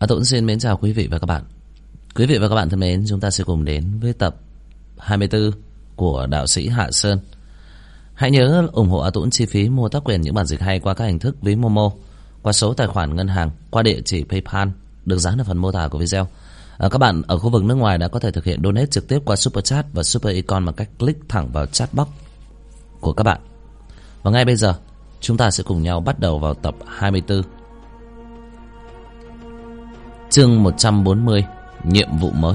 Tôi cũng xin mến chào quý vị và các bạn. Quý vị và các bạn thân mến, chúng ta sẽ cùng đến với tập 24 của đạo sĩ Hạ Sơn. Hãy nhớ ủng hộ Tuấn chi phí mua tác quyền những bản dịch hay qua các hình thức ví Momo, qua số tài khoản ngân hàng, qua địa chỉ PayPal được dán ở phần mô tả của video. Các bạn ở khu vực nước ngoài đã có thể thực hiện donate trực tiếp qua Super Chat và Super Icon bằng cách click thẳng vào chat box của các bạn. Và ngay bây giờ, chúng ta sẽ cùng nhau bắt đầu vào tập 24. Chương 140, nhiệm vụ mới.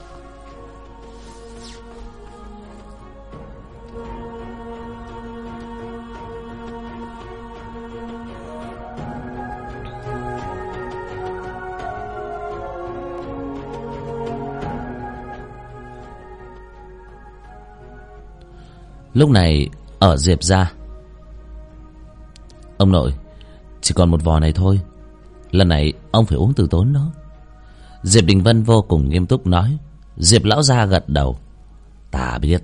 Lúc này ở Diệp gia, ông nội, chỉ còn một vò này thôi, lần này ông phải uống từ tốn đó. Diệp Đình Vân vô cùng nghiêm túc nói. Diệp lão gia gật đầu. Ta biết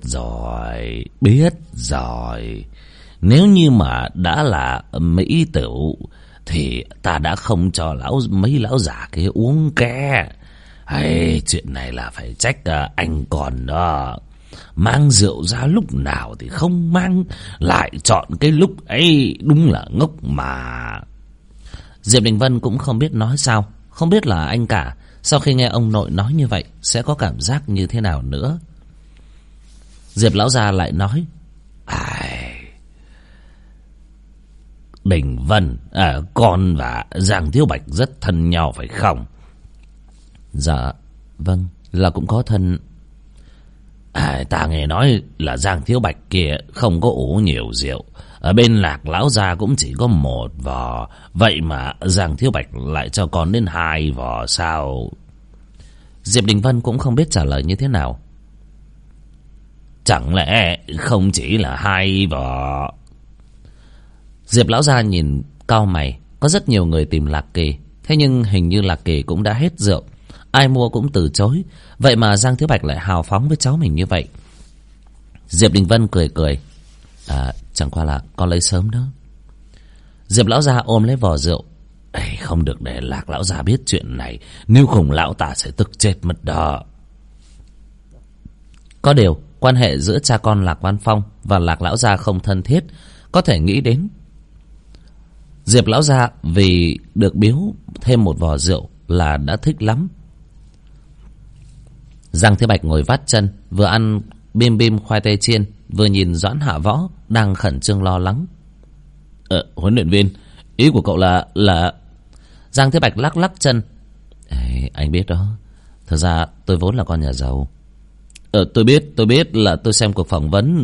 rồi. Nếu như mà đã là mỹ tửu thì ta đã không cho mấy lão già kia uống ke. Hay, chuyện này là phải trách anh còn đó. Mang rượu ra lúc nào thì không mang, lại chọn cái lúc ấy, đúng là ngốc mà. Diệp Đình Vân cũng không biết nói sao, không biết là anh cả sau khi nghe ông nội nói như vậy sẽ có cảm giác như thế nào nữa. Diệp lão gia lại nói. Đình Vân, con và Giang Thiếu Bạch rất thân nhau phải không? Dạ vâng, là cũng có thân. Ta nghe nói là Giang Thiếu Bạch kia không có uống nhiều rượu, ở bên Lạc lão gia cũng chỉ có một vò, vậy mà Giang Thiếu Bạch lại cho con đến 2 vò sao? Diệp Đình Vân cũng không biết trả lời như thế nào. Chẳng lẽ không chỉ là 2 vò? Diệp lão gia nhìn cau mày. Có rất nhiều người tìm Lạc Kỳ, thế nhưng hình như Lạc Kỳ cũng đã hết rượu, ai mua cũng từ chối. Vậy mà Giang Thiếu Bạch lại hào phóng với cháu mình như vậy. Diệp Đình Vân cười. Chẳng qua là con lấy sớm đó. Diệp lão gia ôm lấy vò rượu. Không được để Lạc lão gia biết chuyện này, nếu không lão ta sẽ tức chết mất đó. Có điều quan hệ giữa cha con Lạc Văn Phong và Lạc lão gia không thân thiết, có thể nghĩ đến. Diệp lão gia vì được biếu thêm một vò rượu là đã thích lắm. Giang Thế Bạch ngồi vắt chân, vừa ăn bim khoai tây chiên, vừa nhìn Doãn Hạ Võ đang khẩn trương lo lắng. Huấn luyện viên, ý của cậu là... Giang Thế Bạch lắc chân. Anh biết đó, thật ra tôi vốn là con nhà giàu. Tôi biết là tôi xem cuộc phỏng vấn.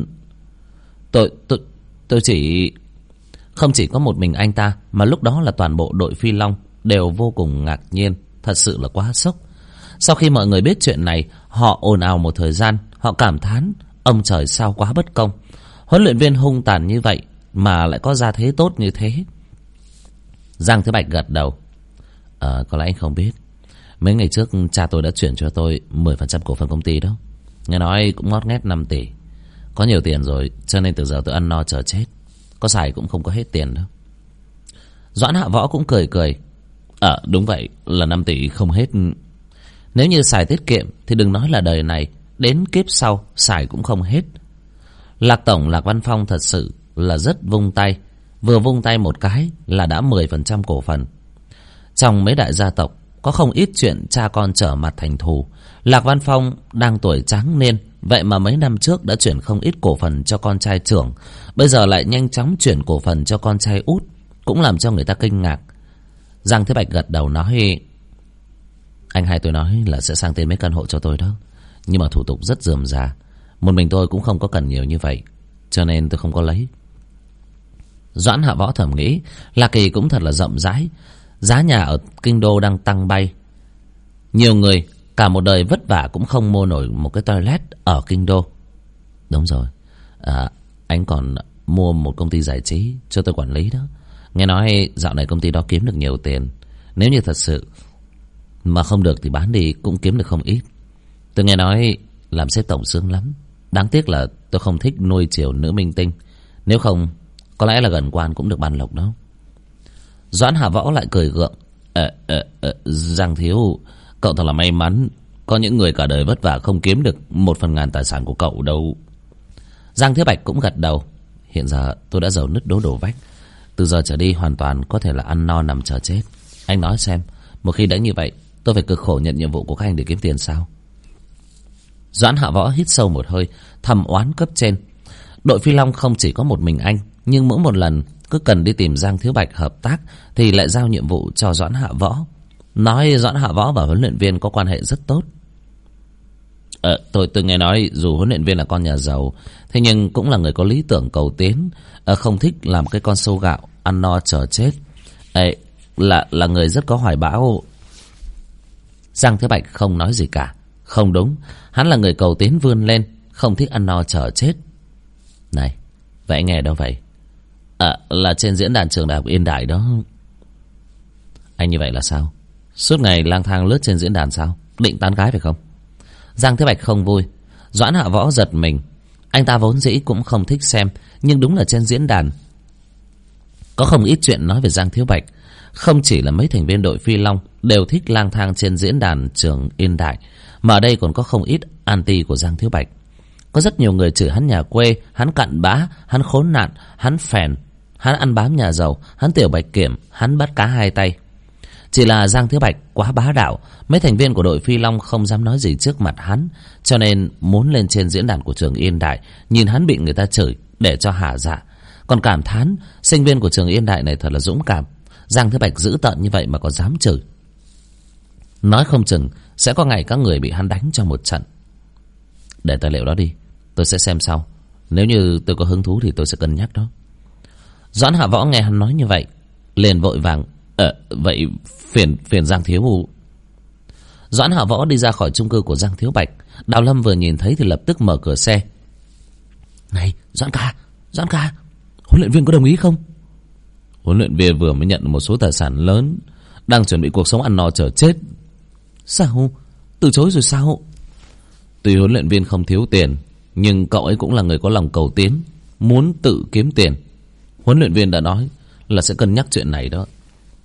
Tôi chỉ... Không chỉ có một mình anh ta, mà lúc đó là toàn bộ đội Phi Long đều vô cùng ngạc nhiên. Thật sự là quá sốc. Sau khi mọi người biết chuyện này, họ ồn ào một thời gian. Họ cảm thán ông trời sao quá bất công, huấn luyện viên hung tàn như vậy mà lại có gia thế tốt như thế. Giang Thế Bạch gật đầu. Có lẽ anh không biết, mấy ngày trước cha tôi đã chuyển cho tôi 10% cổ phần công ty đó. Nghe nói cũng ngót nghét 5 tỷ. Có nhiều tiền rồi, cho nên từ giờ tôi ăn no chờ chết, có xài cũng không có hết tiền đâu. Doãn Hạ Võ cũng cười. Đúng vậy, là 5 tỷ không hết. Nếu như xài tiết kiệm thì đừng nói là đời này, đến kiếp sau xài cũng không hết. Lạc tổng Lạc Văn Phong thật sự là rất vung tay. Vừa vung tay một cái là đã 10% cổ phần. Trong mấy đại gia tộc có không ít chuyện cha con trở mặt thành thù. Lạc Văn Phong đang tuổi tráng niên, vậy mà mấy năm trước đã chuyển không ít cổ phần cho con trai trưởng, bây giờ lại nhanh chóng chuyển cổ phần cho con trai út, cũng làm cho người ta kinh ngạc. Giang Thế Bạch gật đầu nói. Anh hai tôi nói là sẽ sang tên mấy căn hộ cho tôi đó, nhưng mà thủ tục rất rườm rà, một mình tôi cũng không có cần nhiều như vậy, cho nên tôi không có lấy. Doãn Hạ Võ thầm nghĩ, Lạc Kỳ cũng thật là rộng rãi. Giá nhà ở kinh đô đang tăng bay, nhiều người cả một đời vất vả cũng không mua nổi một cái toilet ở kinh đô. Đúng rồi, anh còn mua một công ty giải trí cho tôi quản lý đó. Nghe nói dạo này công ty đó kiếm được nhiều tiền, nếu như thật sự mà không được thì bán đi cũng kiếm được không ít. Tôi nghe nói làm sếp tổng sướng lắm. Đáng tiếc là tôi không thích nuôi chiều nữ minh tinh, nếu không có lẽ là gần quan cũng được bàn lộc đó. Doãn Hà Võ lại cười gượng. Giang thiếu, cậu thật là may mắn. Có những người cả đời vất vả không kiếm được 1/1000 tài sản của cậu đâu. Giang Thiếu Bạch cũng gật đầu. Hiện giờ tôi đã giàu nứt đổ vách. Từ giờ trở đi hoàn toàn có thể là ăn no nằm chờ chết. Anh nói xem, một khi đã như vậy, tôi phải cực khổ nhận nhiệm vụ của các anh để kiếm tiền sao? Doãn Hạ Võ hít sâu một hơi, thầm oán cấp trên. Đội Phi Long không chỉ có một mình anh, nhưng mỗi một lần cứ cần đi tìm Giang Thiếu Bạch hợp tác thì lại giao nhiệm vụ cho Doãn Hạ Võ. Nói Doãn Hạ Võ và huấn luyện viên có quan hệ rất tốt. Tôi nghe nói dù huấn luyện viên là con nhà giàu, thế nhưng cũng là người có lý tưởng cầu tiến, không thích làm cái con sâu gạo ăn no chờ chết. Là người rất có hoài bão. Giang Thiếu Bạch không nói gì cả. Không đúng, hắn là người cầu tiến vươn lên, không thích ăn no chờ chết. Này, vậy anh nghe đâu vậy? Là trên diễn đàn trường đại học Yên Đại đó. Anh như vậy là sao? Suốt ngày lang thang lướt trên diễn đàn sao? Định tán gái phải không? Giang Thế Bạch không vui. Doãn Hạ Võ giật mình. Anh ta vốn dĩ cũng không thích xem, nhưng đúng là trên diễn đàn có không ít chuyện nói về Giang Thiếu Bạch. Không chỉ là mấy thành viên đội Phi Long đều thích lang thang trên diễn đàn trường Yên Đại, mà ở đây còn có không ít anti của Giang Thiếu Bạch. Có rất nhiều người chửi hắn nhà quê, hắn cặn bã, hắn khốn nạn, hắn phèn, hắn ăn bám nhà giàu, hắn tiểu bạch kiểm, hắn bắt cá hai tay. Chỉ là Giang Thiếu Bạch quá bá đạo, mấy thành viên của đội Phi Long không dám nói gì trước mặt hắn, cho nên muốn lên trên diễn đàn của trường Yên Đại, nhìn hắn bị người ta chửi để cho hả dạ. Còn cảm thán sinh viên của trường Yên Đại này thật là dũng cảm. Giang Thiếu Bạch dữ tợn như vậy mà còn dám chửi. Nói không chừng sẽ có ngày các người bị hắn đánh cho một trận. Để tài liệu đó đi, tôi sẽ xem sau. Nếu như tôi có hứng thú thì tôi sẽ cân nhắc đó. Doãn Hạ Võ nghe hắn nói như vậy liền vội vàng: vậy phiền Giang Thiếu. Doãn Hạ Võ đi ra khỏi chung cư của Giang Thiếu Bạch. Đào Lâm vừa nhìn thấy thì lập tức mở cửa xe. Này Doãn ca, huấn luyện viên có đồng ý không? Huấn luyện viên vừa mới nhận được một số tài sản lớn, đang chuẩn bị cuộc sống ăn no chờ chết. Sao? Từ chối rồi sao? Tuy huấn luyện viên không thiếu tiền, nhưng cậu ấy cũng là người có lòng cầu tiến, muốn tự kiếm tiền. Huấn luyện viên đã nói là sẽ cân nhắc chuyện này đó.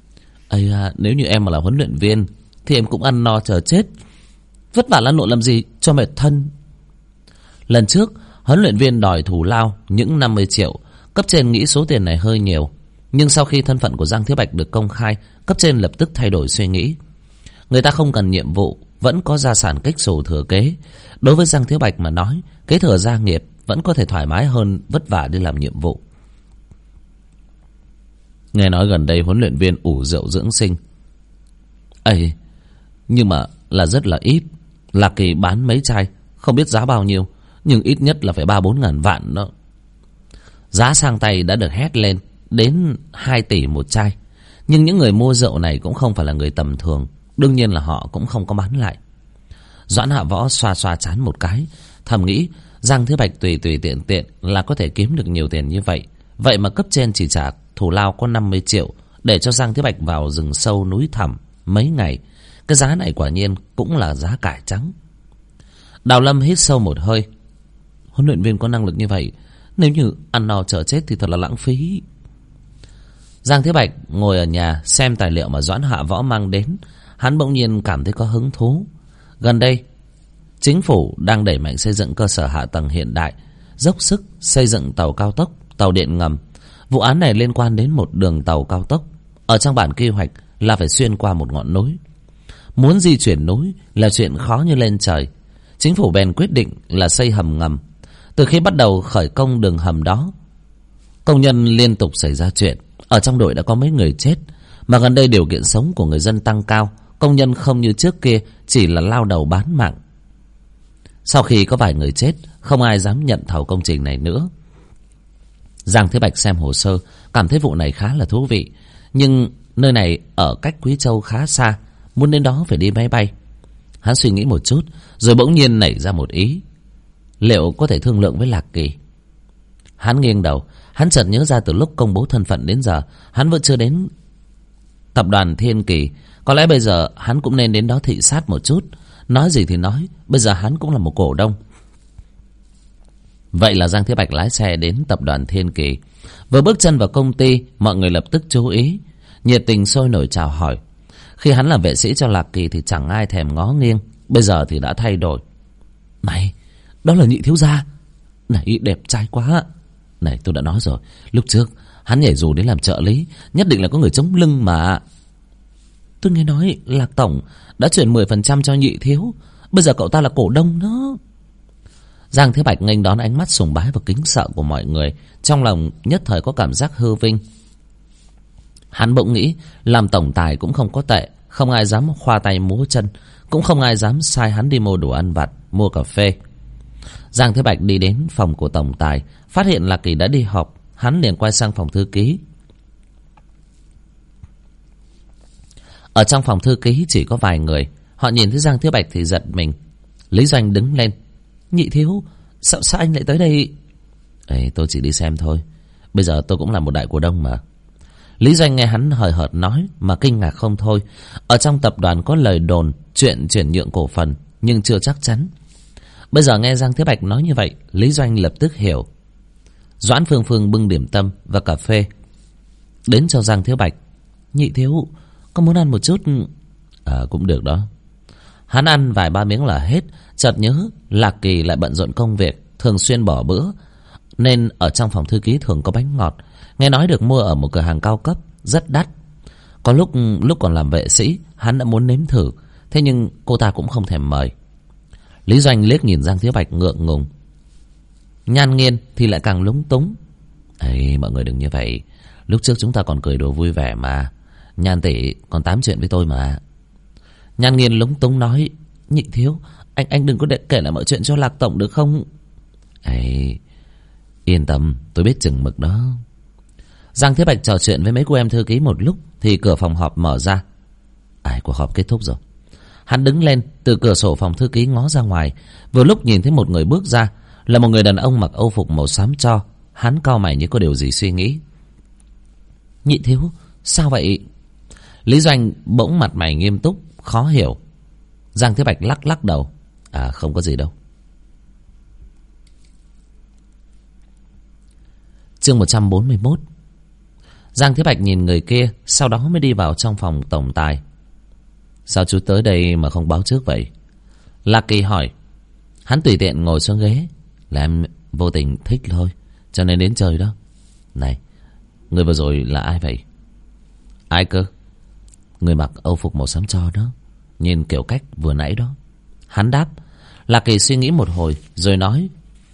Nếu như em mà là huấn luyện viên thì em cũng ăn no chờ chết, vất vả lăn lộn làm gì cho mệt thân. Lần trước huấn luyện viên đòi thù lao những 50 triệu. Cấp trên nghĩ số tiền này hơi nhiều, nhưng sau khi thân phận của Giang Thiếu Bạch được công khai, cấp trên lập tức thay đổi suy nghĩ. Người ta không cần nhiệm vụ, vẫn có gia sản kếch xù thừa kế. Đối với Giang Thiếu Bạch mà nói, kế thừa gia nghiệp vẫn có thể thoải mái hơn vất vả đi làm nhiệm vụ. Nghe nói gần đây huấn luyện viên ủ rượu dưỡng sinh. Nhưng mà là rất là ít. Lạc Kỳ bán mấy chai không biết giá bao nhiêu, nhưng ít nhất là phải 3-4 ngàn vạn đó. Giá sang tay đã được hét lên đến 2 tỷ một chai. Nhưng những người mua rượu này cũng không phải là người tầm thường, đương nhiên là họ cũng không có bán lại. Doãn Hạ Võ xoa xoa trán một cái, thầm nghĩ Giang Thiếu Bạch tùy tiện là có thể kiếm được nhiều tiền như vậy. Vậy mà cấp trên chỉ trả thù lao có 50 triệu để cho Giang Thiếu Bạch vào rừng sâu núi thẳm mấy ngày. Cái giá này quả nhiên cũng là giá cải trắng. Đào Lâm hít sâu một hơi. Huấn luyện viên có năng lực như vậy, nếu như ăn no chờ chết thì thật là lãng phí. Giang Thiếu Bạch ngồi ở nhà xem tài liệu mà Doãn Hạ Võ mang đến. Hắn bỗng nhiên cảm thấy có hứng thú. Gần đây chính phủ đang đẩy mạnh xây dựng cơ sở hạ tầng hiện đại, dốc sức xây dựng tàu cao tốc, tàu điện ngầm. Vụ án này liên quan đến một đường tàu cao tốc. Ở trong bản quy hoạch là phải xuyên qua một ngọn núi. Muốn di chuyển núi là chuyện khó như lên trời. Chính phủ bèn quyết định là xây hầm ngầm. Từ khi bắt đầu khởi công đường hầm đó, công nhân liên tục xảy ra chuyện. Ở trong đội đã có mấy người chết. Mà gần đây điều kiện sống của người dân tăng cao, công nhân không như trước kia chỉ là lao đầu bán mạng. Sau khi có vài người chết, không ai dám nhận thầu công trình này nữa. Giang Thế Bạch xem hồ sơ, cảm thấy vụ này khá là thú vị. Nhưng nơi này ở cách Quý Châu khá xa, muốn đến đó phải đi máy bay. Hắn suy nghĩ một chút, rồi bỗng nhiên nảy ra một ý. Liệu có thể thương lượng với Lạc Kỳ? Hắn nghiêng đầu, hắn chợt nhớ ra từ lúc công bố thân phận đến giờ, hắn vẫn chưa đến tập đoàn Thiên Kỳ. Có lẽ bây giờ hắn cũng nên đến đó thị sát một chút. Nói gì thì nói, bây giờ hắn cũng là một cổ đông. Vậy là Giang Thế Bạch lái xe đến tập đoàn Thiên Kỳ. Vừa bước chân vào công ty, mọi người lập tức chú ý, nhiệt tình sôi nổi chào hỏi. Khi hắn làm vệ sĩ cho Lạc Kỳ thì chẳng ai thèm ngó nghiêng. Bây giờ thì đã thay đổi. Này, đó là Nhị thiếu gia. Này, đẹp trai quá. Này, tôi đã nói rồi, lúc trước hắn nhảy dù đến làm trợ lý, nhất định là có người chống lưng mà. Tôi nghe nói Lạc tổng đã chuyển 10% cho Nhị thiếu. Bây giờ cậu ta là cổ đông đó. Giang Thế Bạch nghênh đón ánh mắt sùng bái và kính sợ của mọi người, trong lòng nhất thời có cảm giác hư vinh. Hắn bỗng nghĩ làm tổng tài cũng không có tệ, không ai dám khoa tay múa chân, cũng không ai dám sai hắn đi mua đồ ăn vặt, mua cà phê. Giang Thế Bạch đi đến phòng của tổng tài, phát hiện Lạc Kỳ đã đi họp. Hắn liền quay sang phòng thư ký. Ở trong phòng thư ký chỉ có vài người. Họ nhìn thấy Giang Thế Bạch thì giật mình. Lý Doanh đứng lên. Nhị thiếu, sao anh lại tới đây? Tôi chỉ đi xem thôi. Bây giờ tôi cũng là một đại cổ đông mà. Lý Doanh nghe hắn hời hợt nói mà kinh ngạc không thôi. Ở trong tập đoàn có lời đồn chuyện chuyển nhượng cổ phần, nhưng chưa chắc chắn. Bây giờ nghe Giang Thế Bạch nói như vậy, Lý Doanh lập tức hiểu. Doãn Phương Phương bưng điểm tâm và cà phê đến cho Giang Thế Bạch. Nhị thiếu, có muốn ăn một chút? Cũng được đó. Hắn ăn vài ba miếng là hết. Chợt nhớ Lạc Kỳ lại bận rộn công việc, thường xuyên bỏ bữa, nên ở trong phòng thư ký thường có bánh ngọt. Nghe nói được mua ở một cửa hàng cao cấp, rất đắt. Có lúc còn làm vệ sĩ, hắn đã muốn nếm thử, thế nhưng cô ta cũng không thèm mời. Lý Doanh liếc nhìn Giang Thế Bạch ngượng ngùng. Nhan Nghiên thì lại càng lúng túng. Mọi người đừng như vậy. Lúc trước chúng ta còn cười đùa vui vẻ mà. Nhan tỷ còn tám chuyện với tôi mà. Nhan Nghiên lúng túng nói. Nhị thiếu, anh đừng có kể lại mọi chuyện cho Lạc tổng được không? Yên tâm, tôi biết chừng mực đó. Giang Thế Bạch trò chuyện với mấy cô em thư ký một lúc thì cửa phòng họp mở ra. Cuộc họp kết thúc rồi. Hắn đứng lên từ cửa sổ phòng thư ký ngó ra ngoài. Vừa lúc nhìn thấy một người bước ra, là một người đàn ông mặc âu phục màu xám tro. Hắn cau mày như có điều gì suy nghĩ. Nhị thiếu, sao vậy? Lý Doanh bỗng mặt mày nghiêm túc, khó hiểu. Giang Thế Bạch lắc đầu. Không có gì đâu. Chương 141. Giang Thế Bạch nhìn người kia, sau đó mới đi vào trong phòng tổng tài. Sao chú tới đây mà không báo trước vậy? Lạc Kỳ hỏi. Hắn tùy tiện ngồi xuống ghế. Là em vô tình thích thôi, cho nên đến chơi đó. Này, người vừa rồi là ai vậy? Ai cơ? Người mặc âu phục màu xám tro đó, nhìn kiểu cách vừa nãy đó. Hắn đáp. Lạc Kỳ suy nghĩ một hồi rồi nói.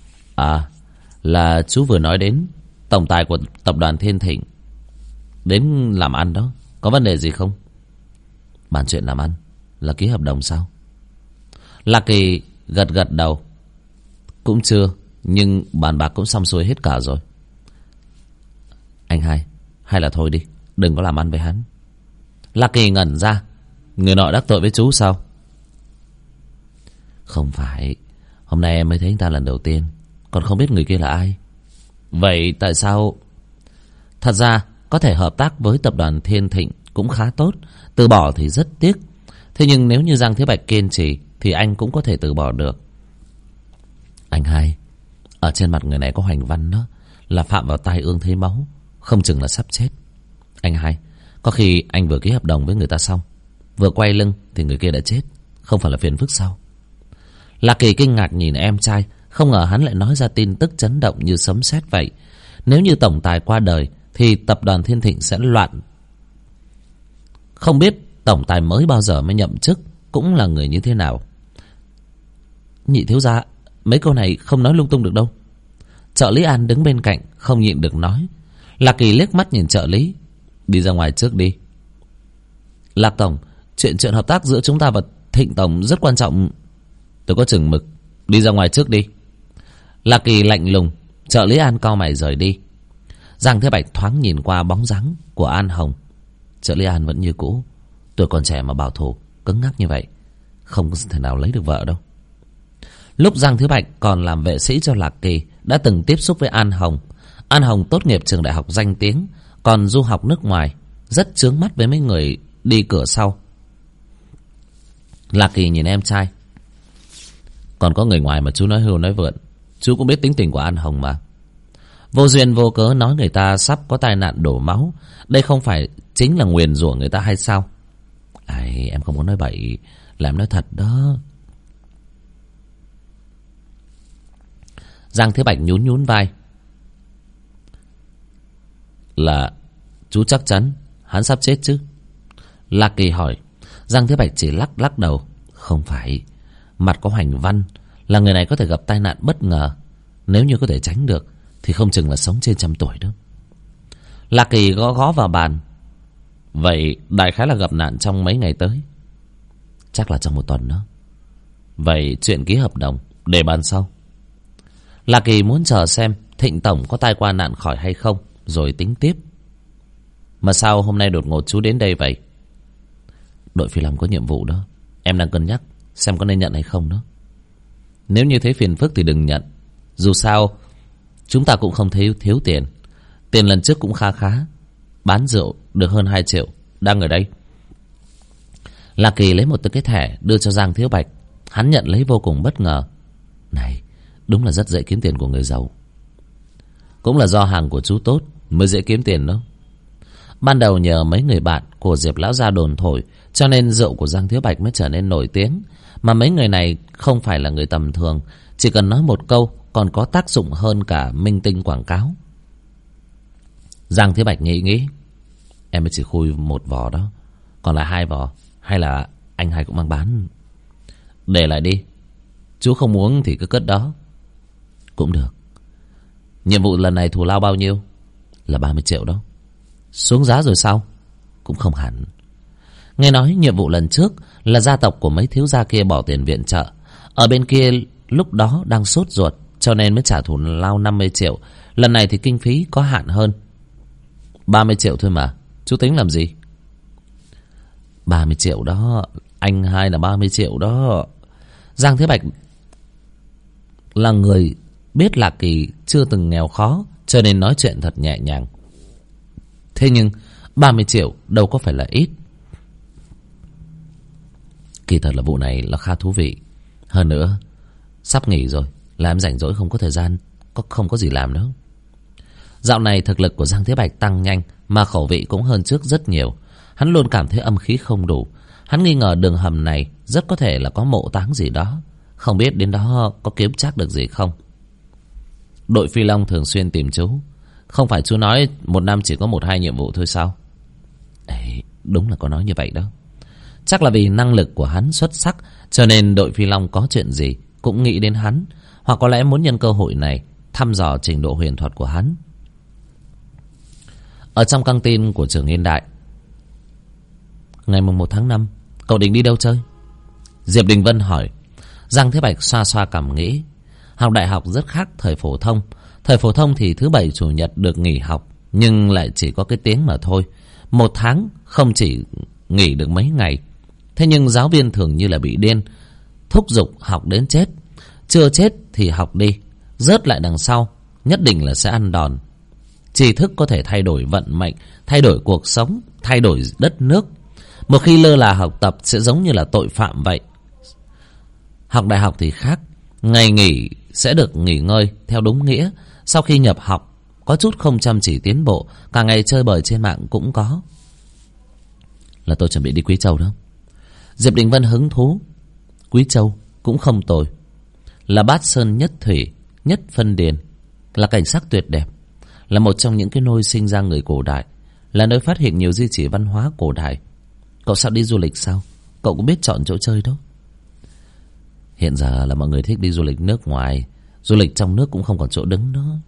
Là chú vừa nói đến tổng tài của tập đoàn Thiên Thịnh đến làm ăn đó. Có vấn đề gì không? Bàn chuyện làm ăn là ký hợp đồng sao? Lạc Kỳ gật đầu. Cũng chưa, nhưng bàn bạc cũng xong xuôi hết cả rồi. Anh hai, hay là thôi đi, đừng có làm ăn với hắn. Lạc Kỳ ngẩn ra. Người nọ đắc tội với chú sao? Không phải, hôm nay em mới thấy anh ta lần đầu tiên, còn không biết người kia là ai. Vậy tại sao? Thật ra có thể hợp tác với tập đoàn Thiên Thịnh cũng khá tốt, từ bỏ thì rất tiếc. Thế nhưng nếu như Giang Thế Bạch kiên trì thì anh cũng có thể từ bỏ được. Anh hai, ở trên mặt người này có hoành văn đó, là phạm vào tai ương thấy máu, không chừng là sắp chết. Anh hai, có khi anh vừa ký hợp đồng với người ta xong, vừa quay lưng thì người kia đã chết, không phải là phiền phức sao? Lạc Kỳ kinh ngạc nhìn em trai, không ngờ hắn lại nói ra tin tức chấn động như sấm sét vậy. Nếu như tổng tài qua đời thì tập đoàn Thiên Thịnh sẽ loạn. Không biết tổng tài mới bao giờ mới nhậm chức, cũng là người như thế nào. Nhị thiếu gia, mấy câu này không nói lung tung được đâu. Trợ lý An đứng bên cạnh không nhịn được nói. Lạc Kỳ liếc mắt nhìn trợ lý. Đi ra ngoài trước đi. Lạc tổng, chuyện hợp tác giữa chúng ta và Thịnh tổng rất quan trọng. Tôi có chừng mực, đi ra ngoài trước đi. Lạc Kỳ lạnh lùng. Trợ lý An cau mày rời đi. Giang Thế Bạch thoáng nhìn qua bóng dáng của An Hồng. Trợ lý An vẫn như cũ, tuổi còn trẻ mà bảo thủ cứng ngắc như vậy, không thể nào lấy được vợ đâu. Lúc Giang Thế Bạch còn làm vệ sĩ cho Lạc Kỳ, đã từng tiếp xúc với An Hồng. An Hồng tốt nghiệp trường đại học danh tiếng, còn du học nước ngoài, rất chướng mắt với mấy người đi cửa sau. Lạc Kỳ nhìn em trai. Còn có người ngoài mà chú nói hưu nói vượn. Chú cũng biết tính tình của An Hồng mà. Vô duyên vô cớ nói người ta sắp có tai nạn đổ máu, đây không phải chính là nguyền rủa người ta hay sao? Ai, em không muốn nói bậy, là em nói thật đó. Giang Thế Bạch nhún nhún vai. Là chú chắc chắn hắn sắp chết chứ? La Kỳ hỏi. Giang Thế Bạch chỉ lắc lắc đầu. Không phải. Mặt có hoành văn, là người này có thể gặp tai nạn bất ngờ. Nếu như có thể tránh được thì không chừng là sống trên 100 tuổi đó. La Kỳ gõ gõ vào bàn. Vậy đại khái là gặp nạn trong mấy ngày tới? Chắc là trong 1 tuần đó. Vậy chuyện ký hợp đồng để bàn sau. La Kỳ muốn chờ xem Thịnh tổng có tai qua nạn khỏi hay không rồi tính tiếp. Mà sao hôm nay đột ngột chú đến đây vậy? Đội Phi Long có nhiệm vụ đó. Em đang cân nhắc xem có nên nhận hay không đó. Nếu như thấy phiền phức thì đừng nhận. Dù sao chúng ta cũng không thấy thiếu tiền. Tiền lần trước cũng khá khá. Bán rượu được hơn 2 triệu. Đang ở đây. La Kỳ lấy một cái thẻ đưa cho Giang Thiếu Bạch. Hắn nhận lấy vô cùng bất ngờ. Này, đúng là rất dễ kiếm tiền của người giàu. Cũng là do hàng của chú tốt mới dễ kiếm tiền đó. Ban đầu nhờ mấy người bạn của Diệp lão gia đồn thổi, cho nên rượu của Giang Thiếu Bạch mới trở nên nổi tiếng. Mà mấy người này không phải là người tầm thường. Chỉ cần nói một câu còn có tác dụng hơn cả minh tinh quảng cáo. Giang Thiếu Bạch nghĩ. Em mới chỉ khui 1 vò đó. Còn lại 2 vò. Hay là anh hai cũng mang bán? Để lại đi. Chú không uống thì cứ cất đó. Cũng được. Nhiệm vụ lần này thù lao bao nhiêu? Là 30 triệu đó. Xuống giá rồi sao? Cũng không hẳn. Nghe nói nhiệm vụ lần trước là gia tộc của mấy thiếu gia kia bỏ tiền viện trợ. Ở bên kia lúc đó đang sốt ruột, cho nên mới trả thù lao 50 triệu. Lần này thì kinh phí có hạn hơn. 30 triệu thôi mà. Chú tính làm gì? 30 triệu đó. Anh hai là 30 triệu đó. Giang Thế Bạch là người biết Lạc Kỳ chưa từng nghèo khó, cho nên nói chuyện thật nhẹ nhàng. Thế nhưng 30 triệu đâu có phải là ít. Kỳ thật là vụ này là khá thú vị. Hơn nữa sắp nghỉ rồi, làm rảnh rỗi không có thời gian, không có gì làm đâu. Dạo này thực lực của Giang Thế Bạch tăng nhanh, mà khẩu vị cũng hơn trước rất nhiều. Hắn luôn cảm thấy âm khí không đủ. Hắn nghi ngờ đường hầm này rất có thể là có mộ táng gì đó. Không biết đến đó có kiếm chắc được gì không. Đội Phi Long thường xuyên tìm chú. Không phải chú nói 1 năm chỉ có 1-2 nhiệm vụ thôi sao? Đấy, đúng là có nói như vậy đó. Chắc là vì năng lực của hắn xuất sắc, cho nên đội Phi Long có chuyện gì cũng nghĩ đến hắn. Hoặc có lẽ muốn nhân cơ hội này thăm dò trình độ huyền thuật của hắn. Ở trong căng tin của trường Yên Đại. Ngày 1 tháng 5, cậu định đi đâu chơi? Diệp Đình Vân hỏi. Giang Thế Bạch xoa xoa cằm nghĩ. Học đại học rất khác thời phổ thông. Thời phổ thông thì thứ 7 chủ nhật được nghỉ học, nhưng lại chỉ có cái tiếng mà thôi. 1 tháng không chỉ nghỉ được mấy ngày. Thế nhưng giáo viên thường như là bị điên, thúc giục học đến chết. Chưa chết thì học đi, rớt lại đằng sau nhất định là sẽ ăn đòn. Tri thức có thể thay đổi vận mệnh, thay đổi cuộc sống, thay đổi đất nước. Một khi lơ là học tập sẽ giống như là tội phạm vậy. Học đại học thì khác. Ngày nghỉ sẽ được nghỉ ngơi theo đúng nghĩa. Sau khi nhập học, có chút không chăm chỉ tiến bộ, cả ngày chơi bời trên mạng cũng có. Là tôi chuẩn bị đi Quý Châu đó. Diệp Đình Vân hứng thú. Quý Châu cũng không tồi. Là bát sơn nhất thủy, nhất phân điền. Là cảnh sắc tuyệt đẹp. Là một trong những cái nôi sinh ra người cổ đại. Là nơi phát hiện nhiều di chỉ văn hóa cổ đại. Cậu sao đi du lịch sao? Cậu cũng biết chọn chỗ chơi đó. Hiện giờ là mọi người thích đi du lịch nước ngoài. Du lịch trong nước cũng không còn chỗ đứng nữa.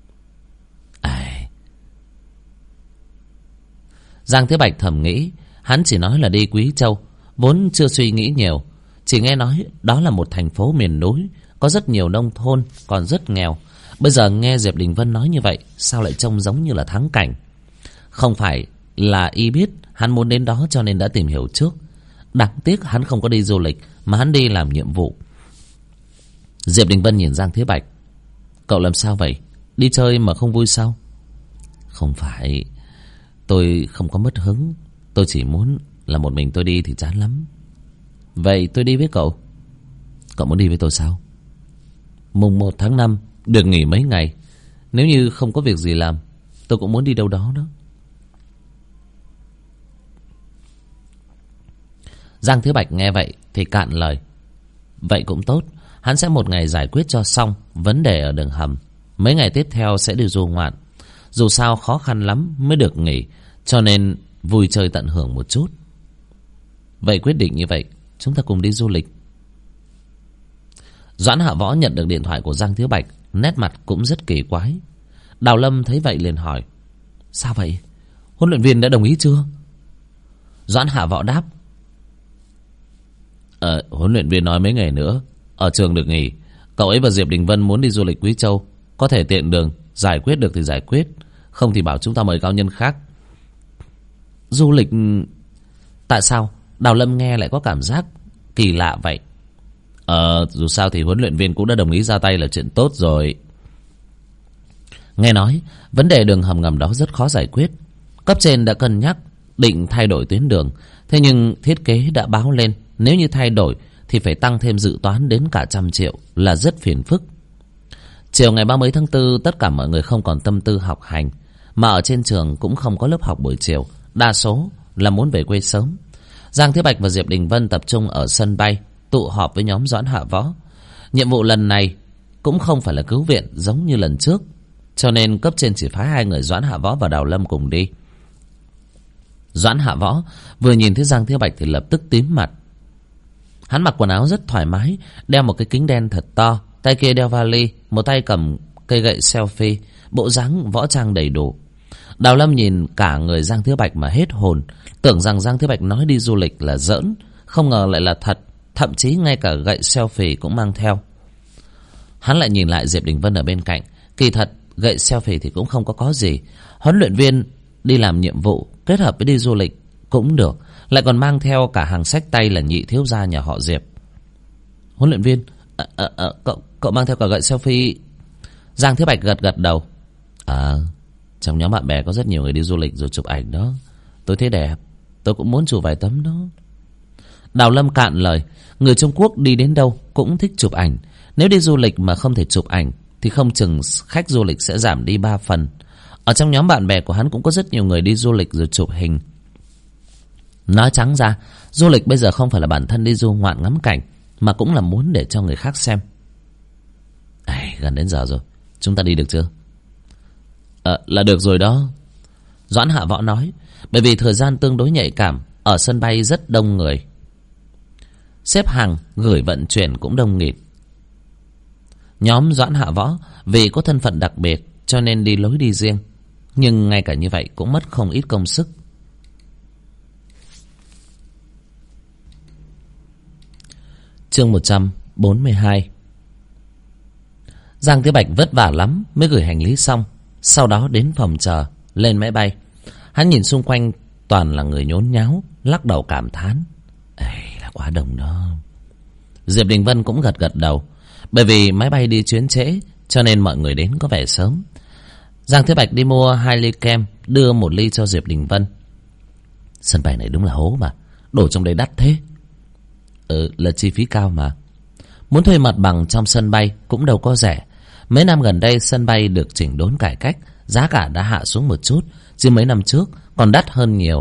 Giang Thế Bạch thầm nghĩ. Hắn chỉ nói là đi Quý Châu, vốn chưa suy nghĩ nhiều. Chỉ nghe nói đó là một thành phố miền núi, có rất nhiều nông thôn, còn rất nghèo. Bây giờ nghe Diệp Đình Vân nói như vậy, sao lại trông giống như là thắng cảnh. Không phải là y biết hắn muốn đến đó cho nên đã tìm hiểu trước. Đáng tiếc hắn không có đi du lịch, mà hắn đi làm nhiệm vụ. Diệp Đình Vân nhìn Giang Thế Bạch. Cậu làm sao vậy? Đi chơi mà không vui sao? Không phải, tôi không có mất hứng. Tôi chỉ muốn là một mình tôi đi thì chán lắm. Vậy tôi đi với cậu. Cậu muốn đi với tôi sao? Mùng 1 tháng 5 được nghỉ mấy ngày. Nếu như không có việc gì làm, tôi cũng muốn đi đâu đó đó. Giang Thiếu Bạch nghe vậy thì cạn lời. Vậy cũng tốt, hắn sẽ một ngày giải quyết cho xong vấn đề ở đường hầm. Mấy ngày tiếp theo sẽ đi du ngoạn. Dù sao khó khăn lắm mới được nghỉ, cho nên vui chơi tận hưởng một chút. Vậy quyết định như vậy, chúng ta cùng đi du lịch. Doãn Hạ Võ nhận được điện thoại của Giang Thiếu Bạch, nét mặt cũng rất kỳ quái. Đào Lâm thấy vậy liền hỏi, sao vậy? Huấn luyện viên đã đồng ý chưa? Doãn Hạ Võ đáp, huấn luyện viên nói mấy ngày nữa ở trường được nghỉ. Cậu ấy và Diệp Đình Vân muốn đi du lịch Quý Châu, có thể tiện đường giải quyết được thì giải quyết, không thì bảo chúng ta mời cao nhân khác. Du lịch? Tại sao Đào Lâm nghe lại có cảm giác kỳ lạ vậy? Dù sao thì huấn luyện viên cũng đã đồng ý ra tay là chuyện tốt rồi. Nghe nói vấn đề đường hầm ngầm đó rất khó giải quyết. Cấp trên đã cân nhắc định thay đổi tuyến đường, thế nhưng thiết kế đã báo lên nếu như thay đổi thì phải tăng thêm dự toán đến cả 100 triệu, là rất phiền phức. Chiều ngày 30 tháng 4, tất cả mọi người không còn tâm tư học hành, mà ở trên trường cũng không có lớp học buổi chiều, đa số là muốn về quê sớm. Giang Thế Bạch và Diệp Đình Vân tập trung ở sân bay tụ họp với nhóm Doãn Hạ Võ. Nhiệm vụ lần này cũng không phải là cứu viện giống như lần trước, cho nên cấp trên chỉ phái 2 người Doãn Hạ Võ và Đào Lâm cùng đi. Doãn Hạ Võ vừa nhìn thấy Giang Thế Bạch thì lập tức tím mặt. Hắn mặc quần áo rất thoải mái, đeo một cái kính đen thật to, tay kia đeo vali, một tay cầm cây gậy selfie, bộ dáng võ trang đầy đủ. Đào Lâm nhìn cả người Giang Thế Bạch mà hết hồn, tưởng rằng Giang Thế Bạch nói đi du lịch là giỡn, không ngờ lại là thật, thậm chí ngay cả gậy selfie cũng mang theo. Hắn lại nhìn lại Diệp Đình Vân ở bên cạnh, kỳ thật gậy selfie thì cũng không có gì. Huấn luyện viên đi làm nhiệm vụ kết hợp với đi du lịch cũng được, lại còn mang theo cả hàng xách tay là nhị thiếu gia nhà họ Diệp. Huấn luyện viên, cậu mang theo cả gậy selfie? Giang Thế Bạch gật gật đầu. Trong nhóm bạn bè có rất nhiều người đi du lịch rồi chụp ảnh đó, tôi thấy đẹp, tôi cũng muốn chụp vài tấm đó. Đào Lâm cạn lời, người Trung Quốc đi đến đâu cũng thích chụp ảnh, nếu đi du lịch mà không thể chụp ảnh thì không chừng khách du lịch sẽ giảm đi 3 phần. Ở trong nhóm bạn bè của hắn cũng có rất nhiều người đi du lịch rồi chụp hình. Nói trắng ra, du lịch bây giờ không phải là bản thân đi du ngoạn ngắm cảnh, mà cũng là muốn để cho người khác xem. Gần đến giờ rồi, chúng ta đi được chưa? Là được rồi đó, Doãn Hạ Võ nói, bởi vì thời gian tương đối nhạy cảm, ở sân bay rất đông người, xếp hàng gửi vận chuyển cũng đông nghịt. Nhóm Doãn Hạ Võ vì có thân phận đặc biệt cho nên đi lối đi riêng, nhưng ngay cả như vậy cũng mất không ít công sức. Chương 142. Giang Thế Bạch vất vả lắm mới gửi hành lý xong, sau đó đến phòng chờ lên máy bay. Hắn nhìn xung quanh toàn là người nhốn nháo, lắc đầu cảm thán, là quá đông đó. Diệp Đình Vân cũng gật gật đầu, bởi vì máy bay đi chuyến trễ cho nên mọi người đến có vẻ sớm. Giang Thế Bạch đi mua 2 ly kem, đưa 1 ly cho Diệp Đình Vân. Sân bay này đúng là hố mà, đổ trong đây đắt thế. Là chi phí cao mà. Muốn thuê mặt bằng trong sân bay cũng đâu có rẻ. Mấy năm gần đây sân bay được chỉnh đốn cải cách, giá cả đã hạ xuống một chút, chứ mấy năm trước còn đắt hơn nhiều.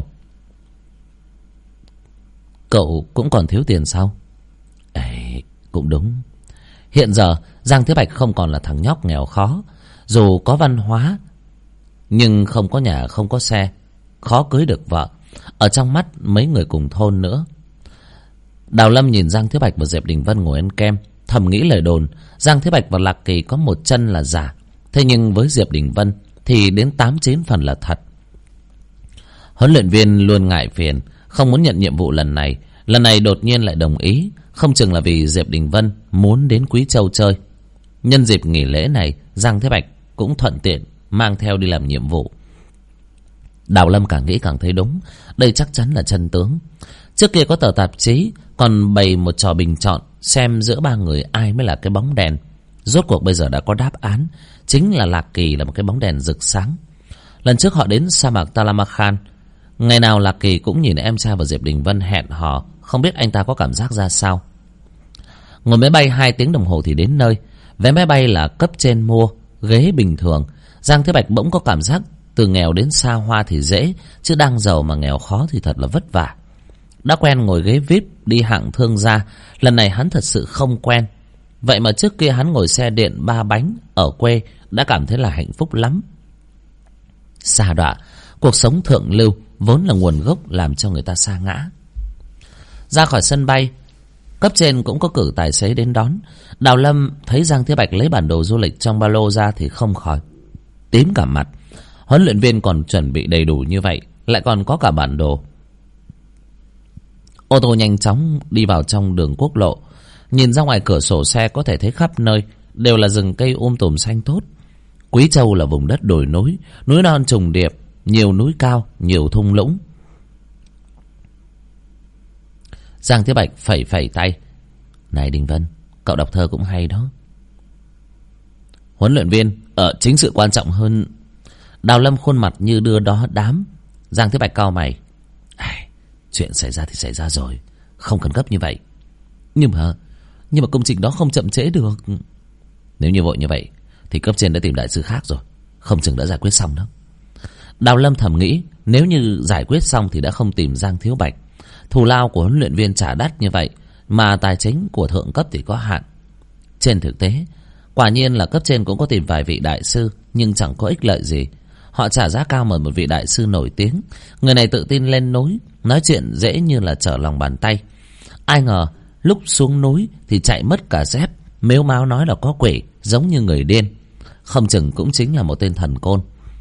Cậu cũng còn thiếu tiền sao? Cũng đúng. Hiện giờ Giang Thế Bạch không còn là thằng nhóc nghèo khó, dù có văn hóa nhưng không có nhà không có xe, khó cưới được vợ, ở trong mắt mấy người cùng thôn nữa. Đào Lâm nhìn Giang Thế Bạch và Diệp Đình Vân ngồi ăn kem, thầm nghĩ lời đồn Giang Thế Bạch và Lạc Kỳ có một chân là giả, thế nhưng với Diệp Đình Vân thì đến 8-9 phần là thật. Huấn luyện viên luôn ngại phiền, không muốn nhận nhiệm vụ lần này đột nhiên lại đồng ý, không chừng là vì Diệp Đình Vân muốn đến Quý Châu chơi. Nhân dịp nghỉ lễ này, Giang Thế Bạch cũng thuận tiện mang theo đi làm nhiệm vụ. Đào Lâm càng nghĩ càng thấy đúng, đây chắc chắn là chân tướng. Trước kia có tờ tạp chí còn bày một trò bình chọn xem giữa 3 người ai mới là cái bóng đèn. Rốt cuộc bây giờ đã có đáp án, chính là Lạc Kỳ là một cái bóng đèn rực sáng. Lần trước họ đến sa mạc Talamachan, ngày nào Lạc Kỳ cũng nhìn em trai và Diệp Đình Vân hẹn hò, không biết anh ta có cảm giác ra sao. Ngồi máy bay 2 tiếng đồng hồ thì đến nơi. Vé máy bay là cấp trên mua, ghế bình thường. Giang Thế Bạch bỗng có cảm giác từ nghèo đến xa hoa thì dễ, chứ đang giàu mà nghèo khó thì thật là vất vả. đã quen ngồi ghế VIP đi hạng thương gia, lần này hắn thật sự không quen. Vậy mà trước kia hắn ngồi xe điện 3 bánh ở quê đã cảm thấy là hạnh phúc lắm. Sa đọa, cuộc sống thượng lưu vốn là nguồn gốc làm cho người ta sa ngã. Ra khỏi sân bay, cấp trên cũng có cử tài xế đến đón. Đào Lâm thấy Giang Thế Bạch lấy bản đồ du lịch trong ba lô ra thì không khỏi tím cả mặt. Huấn luyện viên còn chuẩn bị đầy đủ như vậy, lại còn có cả bản đồ. Ô tô nhanh chóng đi vào trong đường quốc lộ. Nhìn ra ngoài cửa sổ xe có thể thấy khắp nơi đều là rừng cây tùm xanh tốt. Quý Châu là vùng đất đồi núi, núi non trùng điệp, nhiều núi cao, nhiều thung lũng. Giang Thế Bạch phẩy phẩy tay. Này Đình Vân, cậu đọc thơ cũng hay đó. Huấn luyện viên, chính sự quan trọng hơn. Đào Lâm khuôn mặt như đưa đó đám. Giang Thế Bạch cau mày. Chuyện xảy ra thì xảy ra rồi, không cần gấp như vậy. Nhưng mà công trình đó không chậm trễ được. Nếu như vội như vậy thì cấp trên đã tìm đại sư khác rồi, không chừng đã giải quyết xong đó. Đào Lâm thầm nghĩ, nếu như giải quyết xong thì đã không tìm Giang Thiếu Bạch. Thù lao của huấn luyện viên trả đắt như vậy, mà tài chính của thượng cấp thì có hạn. Trên thực tế, quả nhiên là cấp trên cũng có tìm vài vị đại sư, nhưng chẳng có ích lợi gì. Họ trả giá cao mời một vị đại sư nổi tiếng. Người này tự tin lên núi, nói chuyện dễ như là trở lòng bàn tay. Ai ngờ lúc xuống núi thì chạy mất cả dép, mếu máo nói là có quỷ, giống như người điên. Không chừng cũng chính là một tên thần côn.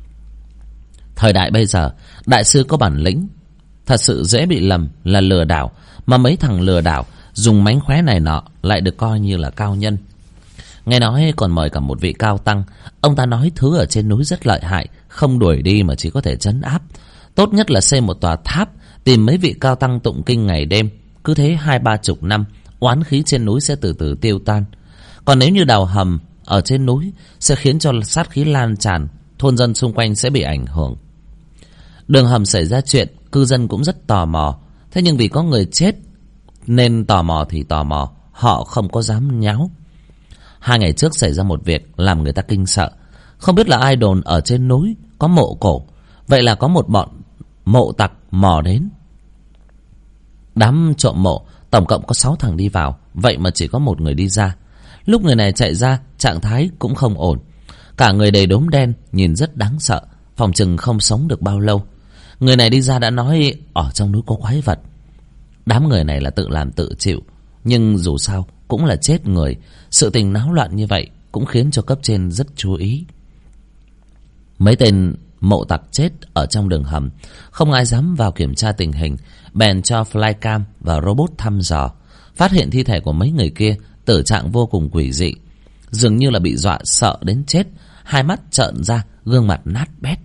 Thời đại bây giờ, đại sư có bản lĩnh thật sự dễ bị lầm là lừa đảo, mà mấy thằng lừa đảo dùng mánh khóe này nọ lại được coi như là cao nhân. Nghe nói còn mời cả một vị cao tăng. Ông ta nói thứ ở trên núi rất lợi hại, không đuổi đi mà chỉ có thể trấn áp. Tốt nhất là xây một tòa tháp, tìm mấy vị cao tăng tụng kinh ngày đêm. Cứ thế 20-30 năm, oán khí trên núi sẽ từ từ tiêu tan. Còn nếu như đào hầm ở trên núi sẽ khiến cho sát khí lan tràn, thôn dân xung quanh sẽ bị ảnh hưởng. Đường hầm xảy ra chuyện, cư dân cũng rất tò mò. Thế nhưng vì có người chết nên tò mò thì tò mò, họ không có dám nháo. 2 ngày trước xảy ra một việc làm người ta kinh sợ. Không biết là ai đồn ở trên núi có mộ cổ. Vậy là có một bọn mộ tặc mò đến. Đám trộm mộ tổng cộng có 6 thằng đi vào, vậy mà chỉ có một người đi ra. Lúc người này chạy ra, trạng thái cũng không ổn. Cả người đầy đốm đen, nhìn rất đáng sợ, phòng chừng không sống được bao lâu. Người này đi ra đã nói ở trong núi có quái vật. Đám người này là tự làm tự chịu, nhưng dù sao cũng là chết người. Sự tình náo loạn như vậy cũng khiến cho cấp trên rất chú ý. Mấy tên mộ tặc chết ở trong đường hầm, không ai dám vào kiểm tra tình hình, bèn cho flycam và robot thăm dò. Phát hiện thi thể của mấy người kia tử trạng vô cùng quỷ dị, dường như là bị dọa sợ đến chết, hai mắt trợn ra, gương mặt nát bét.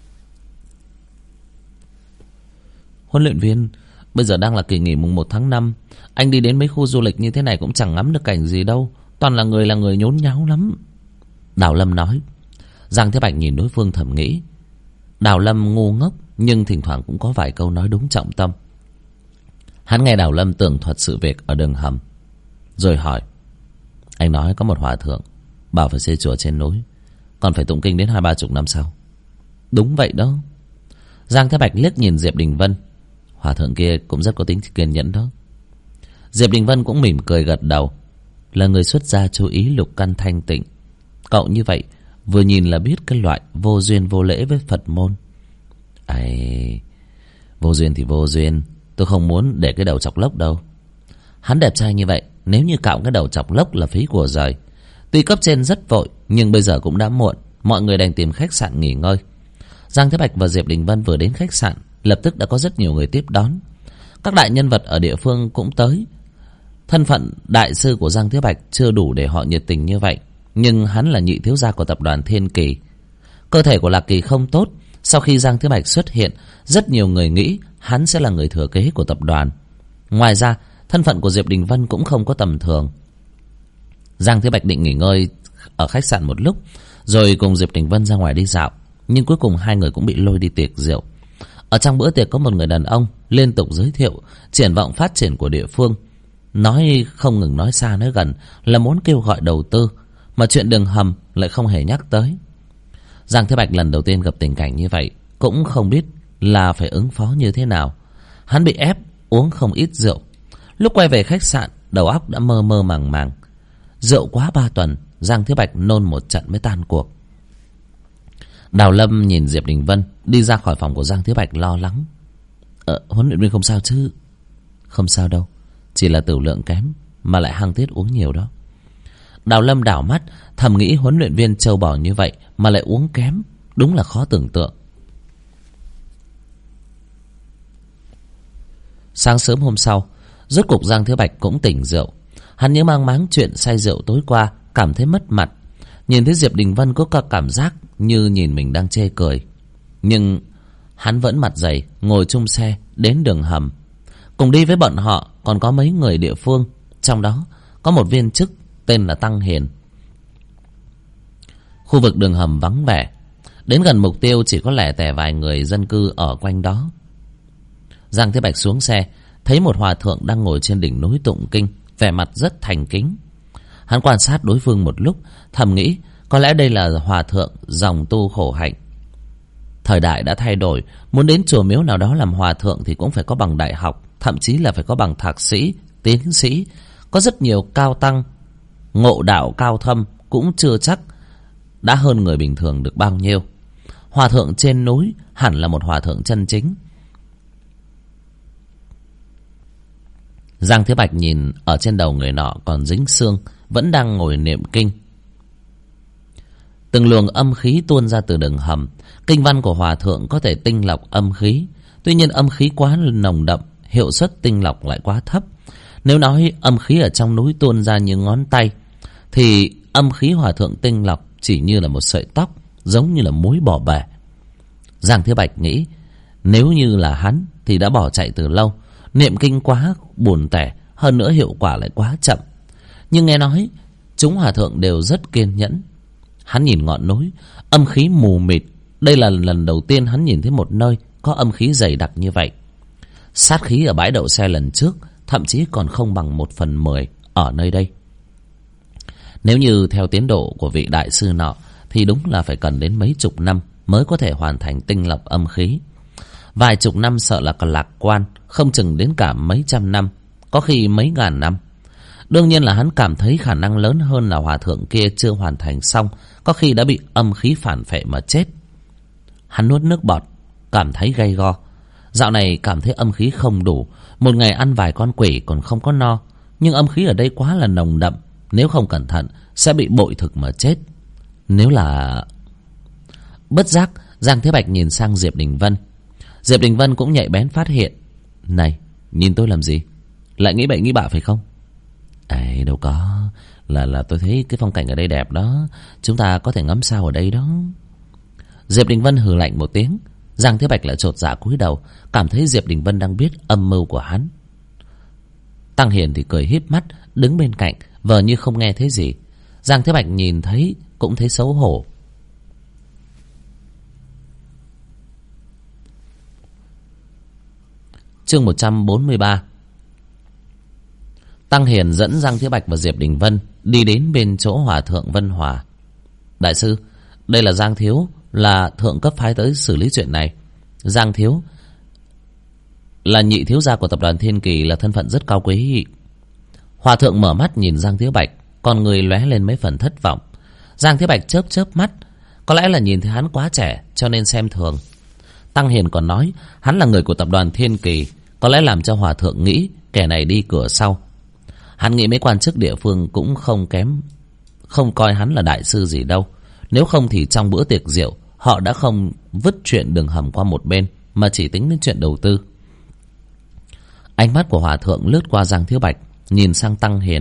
Huấn luyện viên, bây giờ đang là kỳ nghỉ mùng 1 tháng 5. Anh đi đến mấy khu du lịch như thế này cũng chẳng ngắm được cảnh gì đâu, toàn là người nhốn nháo lắm. Đào Lâm nói. Giang Thế Bạch nhìn đối phương thầm nghĩ, Đào Lâm ngu ngốc nhưng thỉnh thoảng cũng có vài câu nói đúng trọng tâm. Hắn nghe Đào Lâm tường thuật sự việc ở đường hầm, rồi hỏi, anh nói có một hòa thượng bảo phải xây chùa trên núi, còn phải tụng kinh đến 20-30 năm sau. Đúng vậy đó. Giang Thế Bạch liếc nhìn Diệp Đình Vân. Hòa thượng kia cũng rất có tính kiên nhẫn đó. Diệp Đình Vân cũng mỉm cười gật đầu. Là người xuất gia chú ý lục căn thanh tịnh. Cậu như vậy vừa nhìn là biết cái loại vô duyên vô lễ với Phật môn. Ấy, vô duyên thì vô duyên, tôi không muốn để cái đầu chọc lốc đâu. Hắn đẹp trai như vậy, nếu như cạo cái đầu chọc lốc là phí của rời. Tuy cấp trên rất vội, nhưng bây giờ cũng đã muộn, mọi người đành tìm khách sạn nghỉ ngơi. Giang Thế Bạch và Diệp Đình Vân vừa đến khách sạn, lập tức đã có rất nhiều người tiếp đón. Các đại nhân vật ở địa phương cũng tới. Thân phận đại sư của Giang Thế Bạch chưa đủ để họ nhiệt tình như vậy, nhưng hắn là nhị thiếu gia của tập đoàn Thiên Kỳ. Cơ thể của Lạc Kỳ không tốt. Sau khi Giang Thế Bạch xuất hiện, rất nhiều người nghĩ hắn sẽ là người thừa kế của tập đoàn. Ngoài ra, thân phận của Diệp Đình Vân cũng không có tầm thường. Giang Thế Bạch định nghỉ ngơi ở khách sạn một lúc, rồi cùng Diệp Đình Vân ra ngoài đi dạo. Nhưng cuối cùng hai người cũng bị lôi đi tiệc rượu. Ở trong bữa tiệc có một người đàn ông liên tục giới thiệu triển vọng phát triển của địa phương, nói không ngừng, nói xa nói gần là muốn kêu gọi đầu tư, mà chuyện đường hầm lại không hề nhắc tới. Giang Thế Bạch lần đầu tiên gặp tình cảnh như vậy, cũng không biết là phải ứng phó như thế nào. Hắn bị ép uống không ít rượu. Lúc quay về khách sạn, đầu óc đã mơ mơ màng màng. Rượu quá 3 tuần, Giang Thế Bạch nôn một trận mới tan cuộc. Đào Lâm nhìn Diệp Đình Vân đi ra khỏi phòng của Giang Thế Bạch lo lắng. Huấn luyện viên không sao chứ? Không sao đâu, chỉ là tửu lượng kém mà lại hăng tiết uống nhiều đó. Đào Lâm đảo mắt, thầm nghĩ huấn luyện viên trâu bò như vậy mà lại uống kém, đúng là khó tưởng tượng. Sáng sớm hôm sau, rốt cục Giang Thế Bạch cũng tỉnh rượu. Hắn nhớ mang máng chuyện say rượu tối qua, cảm thấy mất mặt. Nhìn thấy Diệp Đình Vân có cả cảm giác như nhìn mình đang chê cười. Nhưng hắn vẫn mặt dày ngồi chung xe đến đường hầm. Cùng đi với bọn họ còn có mấy người địa phương, trong đó có một viên chức tên là Tăng Hiền. Khu vực đường hầm vắng vẻ, đến gần mục tiêu chỉ có lẻ tẻ vài người dân cư ở quanh đó. Giang Thế Bạch xuống xe, thấy một hòa thượng đang ngồi trên đỉnh núi tụng kinh, vẻ mặt rất thành kính. Hắn quan sát đối phương một lúc, thầm nghĩ có lẽ đây là hòa thượng dòng tu khổ hạnh. Thời đại đã thay đổi, muốn đến chùa miếu nào đó làm hòa thượng thì cũng phải có bằng đại học, thậm chí là phải có bằng thạc sĩ, tiến sĩ. Có rất nhiều cao tăng ngộ đạo cao thâm cũng chưa chắc đã hơn người bình thường được bao nhiêu. Hòa thượng trên núi hẳn là một hòa thượng chân chính. Giang Thế Bạch nhìn ở trên đầu người nọ còn dính xương, vẫn đang ngồi niệm kinh. Từng luồng âm khí tuôn ra từ đường hầm. Kinh văn của hòa thượng có thể tinh lọc âm khí, tuy nhiên âm khí quá nồng đậm, hiệu suất tinh lọc lại quá thấp. Nếu nói âm khí ở trong núi tuôn ra như ngón tay, thì âm khí hòa thượng tinh lọc chỉ như là một sợi tóc, giống như là muối bỏ bể. Giang Thế Bạch nghĩ nếu như là hắn thì đã bỏ chạy từ lâu. Niệm kinh quá buồn tẻ, hơn nữa hiệu quả lại quá chậm. Nhưng nghe nói chúng hòa thượng đều rất kiên nhẫn. Hắn nhìn ngọn núi, âm khí mù mịt. Đây là lần đầu tiên hắn nhìn thấy một nơi có âm khí dày đặc như vậy. Sát khí ở bãi đậu xe lần trước thậm chí còn không bằng 1/10 ở nơi đây. Nếu như theo tiến độ của vị đại sư nọ thì đúng là phải cần đến mấy chục năm mới có thể hoàn thành tinh lọc âm khí. Vài chục năm sợ là còn lạc quan, không chừng đến cả mấy trăm năm, có khi mấy ngàn năm. Đương nhiên là hắn cảm thấy khả năng lớn hơn là hòa thượng kia chưa hoàn thành xong, có khi đã bị âm khí phản phệ mà chết. Hắn nuốt nước bọt, cảm thấy gay go. Dạo này cảm thấy âm khí không đủ, một ngày ăn vài con quỷ còn không có no. Nhưng âm khí ở đây quá là nồng đậm, nếu không cẩn thận sẽ bị bội thực mà chết. Nếu là... Bất giác Giang Thế Bạch nhìn sang Diệp Đình Vân. Diệp Đình Vân cũng nhạy bén phát hiện. Này, nhìn tôi làm gì? Lại nghĩ bậy nghĩ bạ phải không? Đâu có, là tôi thấy cái phong cảnh ở đây đẹp đó, chúng ta có thể ngắm sao ở đây đó. Diệp Đình Vân hừ lạnh một tiếng. Giang Thế Bạch lại chột dạ cúi đầu, cảm thấy Diệp Đình Vân đang biết âm mưu của hắn. Tăng Hiền thì cười híp mắt đứng bên cạnh, vờ như không nghe thấy gì. Giang Thế Bạch nhìn thấy cũng thấy xấu hổ. Chương 143. Tăng Hiền dẫn Giang Thế Bạch và Diệp Đình Vân đi đến bên chỗ hòa thượng Vân Hòa. Đại sư, đây là Giang Thiếu, là thượng cấp phái tới xử lý chuyện này. Giang Thiếu là nhị thiếu gia của tập đoàn Thiên Kỳ, là thân phận rất cao quý. Hòa thượng mở mắt nhìn Giang Thế Bạch, con người lóe lên mấy phần thất vọng. Giang Thế Bạch chớp chớp mắt, có lẽ là nhìn thấy hắn quá trẻ cho nên xem thường. Tăng Hiền còn nói hắn là người của tập đoàn Thiên Kỳ, có lẽ làm cho hòa thượng nghĩ kẻ này đi cửa sau. Hắn nghĩ mấy quan chức địa phương cũng không kém, không coi hắn là đại sư gì đâu. Nếu không thì trong bữa tiệc rượu họ đã không vứt chuyện đường hầm qua một bên, mà chỉ tính đến chuyện đầu tư. Ánh mắt của hòa thượng lướt qua Giang Thiếu Bạch, nhìn sang Tăng Hiền.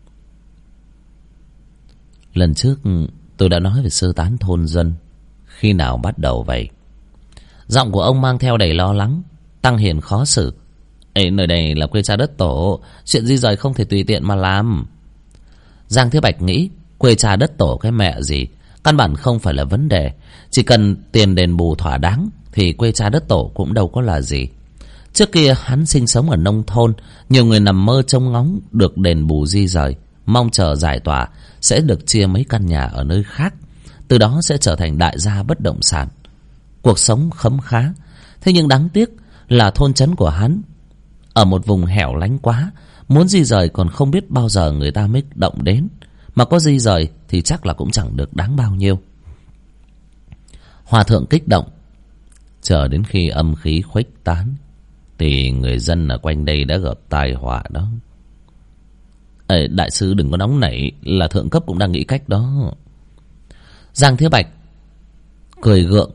Lần trước tôi đã nói về sơ tán thôn dân, khi nào bắt đầu vậy? Giọng của ông mang theo đầy lo lắng. Tăng Hiền khó xử. Nơi đây là quê cha đất tổ, chuyện di rời không thể tùy tiện mà làm. Giang Thế Bạch nghĩ quê cha đất tổ cái mẹ gì, căn bản không phải là vấn đề. Chỉ cần tiền đền bù thỏa đáng thì quê cha đất tổ cũng đâu có là gì. Trước kia hắn sinh sống ở nông thôn, nhiều người nằm mơ trông ngóng được đền bù di rời, mong chờ giải tỏa sẽ được chia mấy căn nhà ở nơi khác, từ đó sẽ trở thành đại gia bất động sản, cuộc sống khấm khá. Thế nhưng đáng tiếc là thôn trấn của hắn ở một vùng hẻo lánh quá, muốn di rời còn không biết bao giờ người ta mới động đến, mà có di rời thì chắc là cũng chẳng được đáng bao nhiêu. Hòa thượng kích động: chờ đến khi âm khí khuếch tán thì người dân ở quanh đây đã gặp tai họa đó. Ê, đại sư đừng có nóng nảy, là thượng cấp cũng đang nghĩ cách đó. Giang Thế Bạch cười gượng,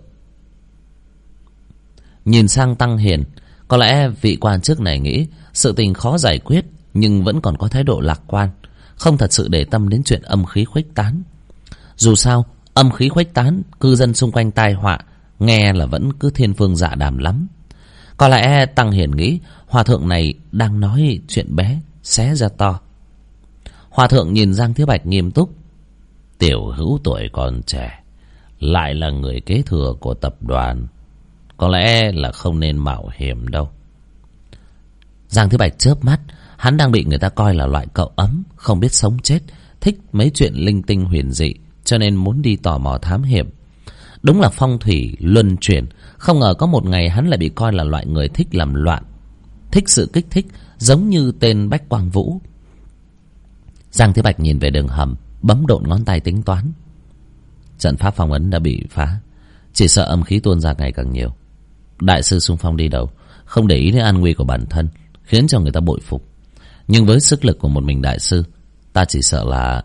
nhìn sang Tăng Hiền. Có lẽ vị quan chức này nghĩ sự tình khó giải quyết, nhưng vẫn còn có thái độ lạc quan, không thật sự để tâm đến chuyện âm khí khuếch tán. Dù sao, âm khí khuếch tán, cư dân xung quanh tai họa, nghe là vẫn cứ thiên phương dạ đàm lắm. Có lẽ Tăng Hiền nghĩ hòa thượng này đang nói chuyện bé xé ra to. Hòa thượng nhìn Giang Thế Bạch nghiêm túc: tiểu hữu tuổi còn trẻ, lại là người kế thừa của tập đoàn, có lẽ là không nên mạo hiểm đâu. Giang Thế Bạch chớp mắt, hắn đang bị người ta coi là loại cậu ấm, không biết sống chết, thích mấy chuyện linh tinh huyền dị, cho nên muốn đi tò mò thám hiểm. Đúng là phong thủy luân chuyển, không ngờ có một ngày hắn lại bị coi là loại người thích làm loạn, thích sự kích thích, giống như tên Bách Quang Vũ. Giang Thế Bạch nhìn về đường hầm, bấm độn ngón tay tính toán. Trận pháp phong ấn đã bị phá, chỉ sợ âm khí tuôn ra ngày càng nhiều. Đại sư xung phong đi đầu, không để ý đến an nguy của bản thân, khiến cho người ta bội phục. Nhưng với sức lực của một mình đại sư, ta chỉ sợ là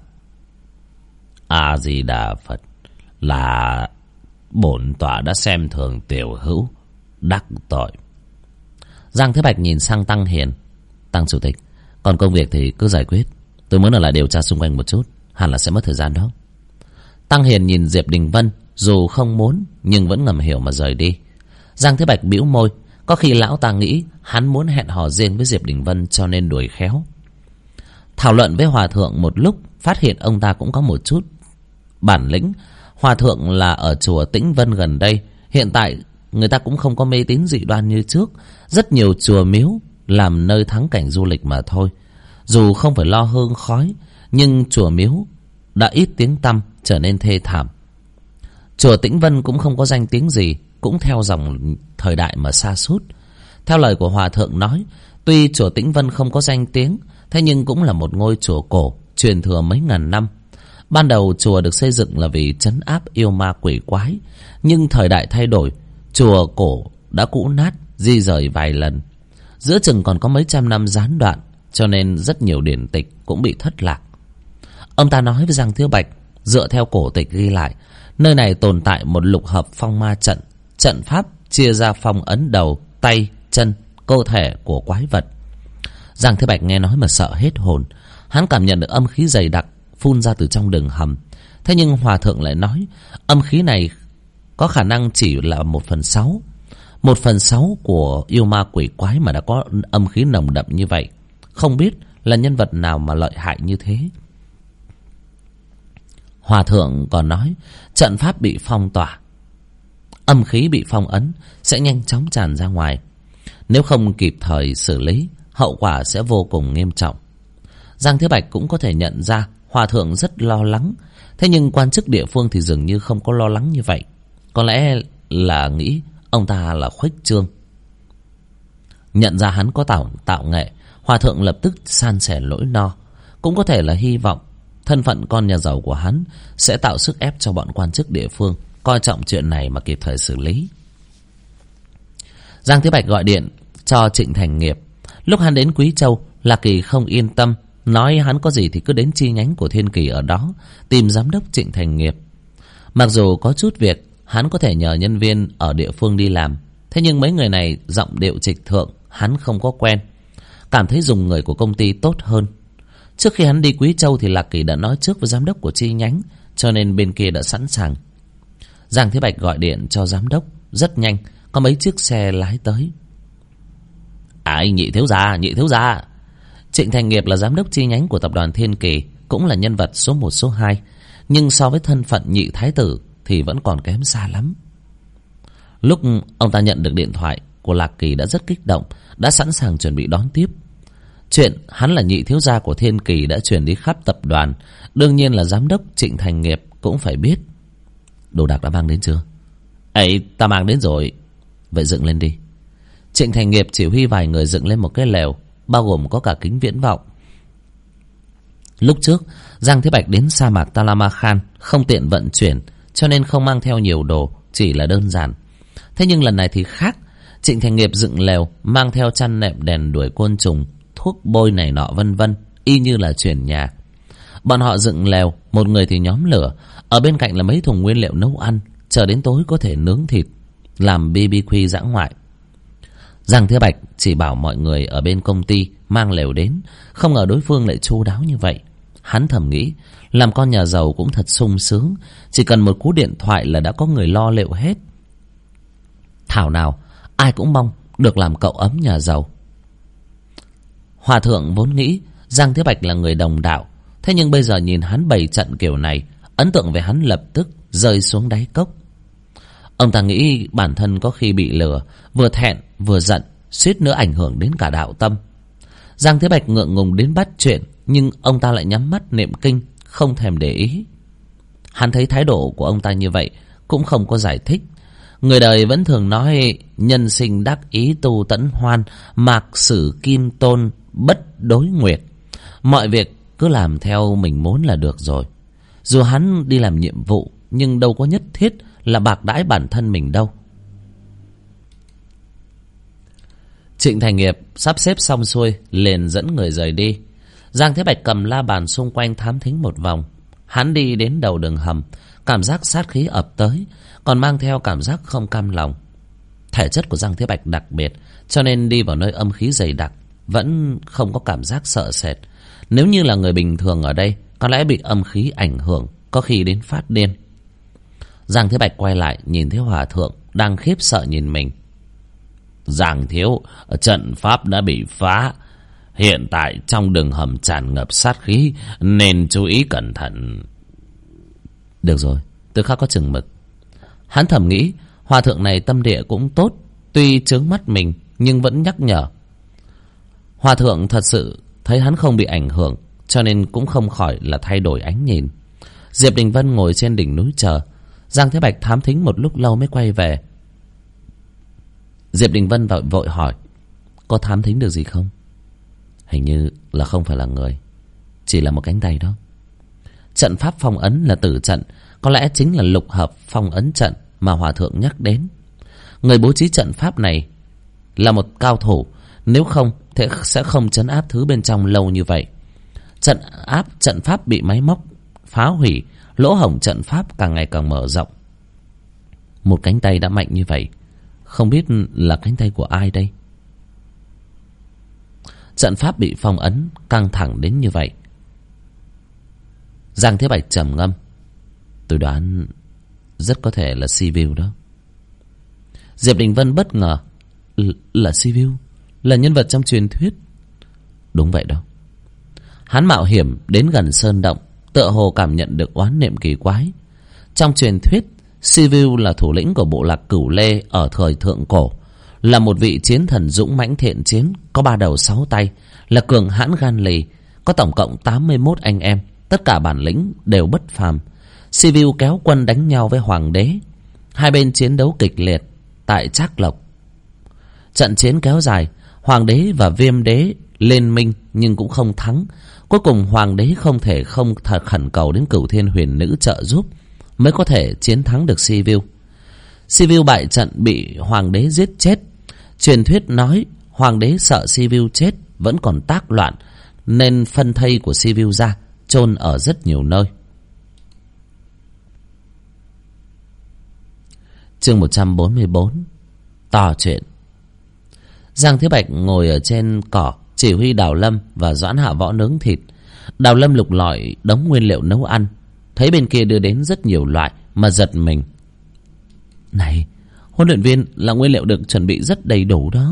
A Di Đà Phật, là bổn tọa đã xem thường tiểu hữu, đắc tội. Giang Thế Bạch nhìn sang Tăng Hiền: Tăng chủ tịch, còn công việc thì cứ giải quyết, tôi muốn ở lại điều tra xung quanh một chút, hẳn là sẽ mất thời gian đó. Tăng Hiền nhìn Diệp Đình Vân, dù không muốn nhưng vẫn ngầm hiểu mà rời đi. Giang Thế Bạch bĩu môi, có khi lão ta nghĩ hắn muốn hẹn hò riêng với Diệp Đình Vân cho nên đuổi khéo. Thảo luận với hòa thượng một lúc, phát hiện ông ta cũng có một chút bản lĩnh. Hòa thượng là ở chùa Tĩnh Vân gần đây, hiện tại người ta cũng không có mê tín dị đoan như trước, rất nhiều chùa miếu làm nơi thắng cảnh du lịch mà thôi. Dù không phải lo hương khói, nhưng chùa miếu đã ít tiếng tăm, trở nên thê thảm. Chùa Tĩnh Vân cũng không có danh tiếng gì, cũng theo dòng thời đại mà sa sút. Theo lời của hòa thượng nói, tuy chùa Tĩnh Vân không có danh tiếng, thế nhưng cũng là một ngôi chùa cổ, truyền thừa mấy ngàn năm. Ban đầu chùa được xây dựng là vì trấn áp yêu ma quỷ quái, nhưng thời đại thay đổi, chùa cổ đã cũ nát, di rời vài lần. Giữa chừng còn có mấy trăm năm gián đoạn, cho nên rất nhiều điển tịch cũng bị thất lạc. Ông ta nói với Giang Thế Bạch, dựa theo cổ tịch ghi lại, nơi này tồn tại một lục hợp phong ma trận, trận pháp chia ra phong ấn đầu, tay, chân, cơ thể của quái vật. Giang Thế Bạch nghe nói mà sợ hết hồn. Hắn cảm nhận được âm khí dày đặc phun ra từ trong đường hầm. Thế nhưng hòa thượng lại nói âm khí này có khả năng chỉ là 1/6. 1/6 của yêu ma quỷ quái mà đã có âm khí nồng đậm như vậy. Không biết là nhân vật nào mà lợi hại như thế. Hòa thượng còn nói trận pháp bị phong tỏa, âm khí bị phong ấn sẽ nhanh chóng tràn ra ngoài. Nếu không kịp thời xử lý, hậu quả sẽ vô cùng nghiêm trọng. Giang Thế Bạch cũng có thể nhận ra hòa thượng rất lo lắng. Thế nhưng quan chức địa phương thì dường như không có lo lắng như vậy. Có lẽ là nghĩ ông ta là khuếch trương. Nhận ra hắn có tạo nghệ, hòa thượng lập tức san sẻ lỗi no. Cũng có thể là hy vọng thân phận con nhà giàu của hắn sẽ tạo sức ép cho bọn quan chức địa phương coi trọng chuyện này mà kịp thời xử lý. Giang Thế Bạch gọi điện cho Trịnh Thành Nghiệp. Lúc hắn đến Quý Châu, Lạc Kỳ không yên tâm, nói hắn có gì thì cứ đến chi nhánh của Thiên Kỳ ở đó tìm giám đốc Trịnh Thành Nghiệp. Mặc dù có chút việc hắn có thể nhờ nhân viên ở địa phương đi làm, thế nhưng mấy người này giọng điệu trịch thượng, hắn không có quen, cảm thấy dùng người của công ty tốt hơn. Trước khi hắn đi Quý Châu thì Lạc Kỳ đã nói trước với giám đốc của chi nhánh, cho nên bên kia đã sẵn sàng. Giang Thế Bạch gọi điện cho giám đốc, rất nhanh có mấy chiếc xe lái tới. Nhị thiếu gia. Trịnh Thành Nghiệp là giám đốc chi nhánh của tập đoàn Thiên Kỳ, cũng là nhân vật số 1 số 2, nhưng so với thân phận nhị thái tử thì vẫn còn kém xa lắm. Lúc ông ta nhận được điện thoại của Lạc Kỳ đã rất kích động, đã sẵn sàng chuẩn bị đón tiếp. Chuyện hắn là nhị thiếu gia của Thiên Kỳ đã truyền đi khắp tập đoàn, đương nhiên là giám đốc Trịnh Thành Nghiệp cũng phải biết. Đồ đạc đã mang đến chưa? Ta mang đến rồi. Vậy dựng lên đi. Trịnh Thành Nghiệp chỉ huy vài người dựng lên một cái lều, bao gồm có cả kính viễn vọng. Lúc trước Giang Thế Bạch đến sa mạc Talamachan không tiện vận chuyển, cho nên không mang theo nhiều đồ, chỉ là đơn giản. Thế nhưng lần này thì khác. Trịnh Thành Nghiệp dựng lều, mang theo chăn nệm, đèn đuổi côn trùng, thuốc bôi này nọ vân vân, y như là chuyển nhà. Bọn họ dựng lều, một người thì nhóm lửa, ở bên cạnh là mấy thùng nguyên liệu nấu ăn, chờ đến tối có thể nướng thịt, làm BBQ dã ngoại. Giang Thế Bạch chỉ bảo mọi người ở bên công ty mang lều đến, không ngờ đối phương lại chu đáo như vậy. Hắn thầm nghĩ, làm con nhà giàu cũng thật sung sướng, chỉ cần một cú điện thoại là đã có người lo liệu hết. Thảo nào ai cũng mong được làm cậu ấm nhà giàu. Hòa thượng vốn nghĩ Giang Thế Bạch là người đồng đạo, thế nhưng bây giờ nhìn hắn bày trận kiểu này, ấn tượng về hắn lập tức rơi xuống đáy cốc. Ông ta nghĩ bản thân có khi bị lừa, vừa thẹn vừa giận, suýt nữa ảnh hưởng đến cả đạo tâm. Giang Thế Bạch ngượng ngùng đến bắt chuyện, nhưng ông ta lại nhắm mắt niệm kinh, không thèm để ý. Hắn thấy thái độ của ông ta như vậy, cũng không có giải thích. Người đời vẫn thường nói nhân sinh đắc ý tu tẫn hoan, mạc sử kim tôn bất đối nguyệt. Mọi việc cứ làm theo mình muốn là được rồi. Dù hắn đi làm nhiệm vụ, nhưng đâu có nhất thiết là bạc đãi bản thân mình đâu. Trịnh Thành Nghiệp sắp xếp xong xuôi, liền dẫn người rời đi. Giang Thế Bạch cầm la bàn xung quanh thám thính một vòng. Hắn đi đến đầu đường hầm, cảm giác sát khí ập tới, còn mang theo cảm giác không cam lòng. Thể chất của Giang Thế Bạch đặc biệt, cho nên đi vào nơi âm khí dày đặc vẫn không có cảm giác sợ sệt. Nếu như là người bình thường ở đây, có lẽ bị âm khí ảnh hưởng, có khi đến phát điên. Giang Thế Bạch quay lại, nhìn thấy Hòa Thượng đang khiếp sợ nhìn mình. Giang thiếu, trận pháp đã bị phá. Hiện tại trong đường hầm tràn ngập sát khí, nên chú ý cẩn thận. Được rồi, tôi khá có chừng mực. Hắn thầm nghĩ, Hòa Thượng này tâm địa cũng tốt, tuy chướng mắt mình nhưng vẫn nhắc nhở. Hòa Thượng thật sự thấy hắn không bị ảnh hưởng, cho nên cũng không khỏi là thay đổi ánh nhìn. Diệp Đình Vân ngồi trên đỉnh núi chờ. Giang Thế Bạch thám thính một lúc lâu mới quay về. Diệp Đình Vân vội hỏi, có thám thính được gì không? Hình như là không phải là người, chỉ là một cánh tay đó. Trận pháp phong ấn là tử trận, có lẽ chính là lục hợp phong ấn trận mà Hòa Thượng nhắc đến. Người bố trí trận pháp này là một cao thủ, nếu không thì sẽ không trấn áp thứ bên trong lâu như vậy. Trận pháp bị máy móc phá hủy, lỗ hổng trận pháp càng ngày càng mở rộng. Một cánh tay đã mạnh như vậy, không biết là cánh tay của ai đây? Trận pháp bị phong ấn, căng thẳng đến như vậy. Giang Thế Bạch trầm ngâm, tôi đoán rất có thể là Sivu đó. Diệp Đình Vân bất ngờ, là Sivu, là nhân vật trong truyền thuyết. Đúng vậy đó. Hắn mạo hiểm đến gần sơn động, tựa hồ cảm nhận được oán niệm kỳ quái. Trong truyền thuyết, Sivu là thủ lĩnh của bộ lạc Cửu Lê ở thời thượng cổ, là một vị chiến thần dũng mãnh thiện chiến, có 3 đầu 6 tay, là cường hãn gan lì, có tổng cộng 81 anh em, tất cả bản lĩnh đều bất phàm. Sivu kéo quân đánh nhau với hoàng đế, hai bên chiến đấu kịch liệt tại Trác Lộc. Trận chiến kéo dài, hoàng đế và viêm đế liên minh nhưng cũng không thắng. Cuối cùng hoàng đế không thể không khẩn cầu đến Cửu Thiên Huyền Nữ trợ giúp, mới có thể chiến thắng được Sivu. Sivu bại trận bị hoàng đế giết chết. Truyền thuyết nói hoàng đế sợ Sivu chết vẫn còn tác loạn, nên phân thây của Sivu ra chôn ở rất nhiều nơi. Chương 144. Tò chuyện. Giang Thế Bạch ngồi ở trên cỏ, chỉ huy Đào Lâm và Doãn Hạ Võ nướng thịt. Đào Lâm lục lọi đống nguyên liệu nấu ăn, thấy bên kia đưa đến rất nhiều loại mà giật mình. Này, huấn luyện viên, là nguyên liệu được chuẩn bị rất đầy đủ đó.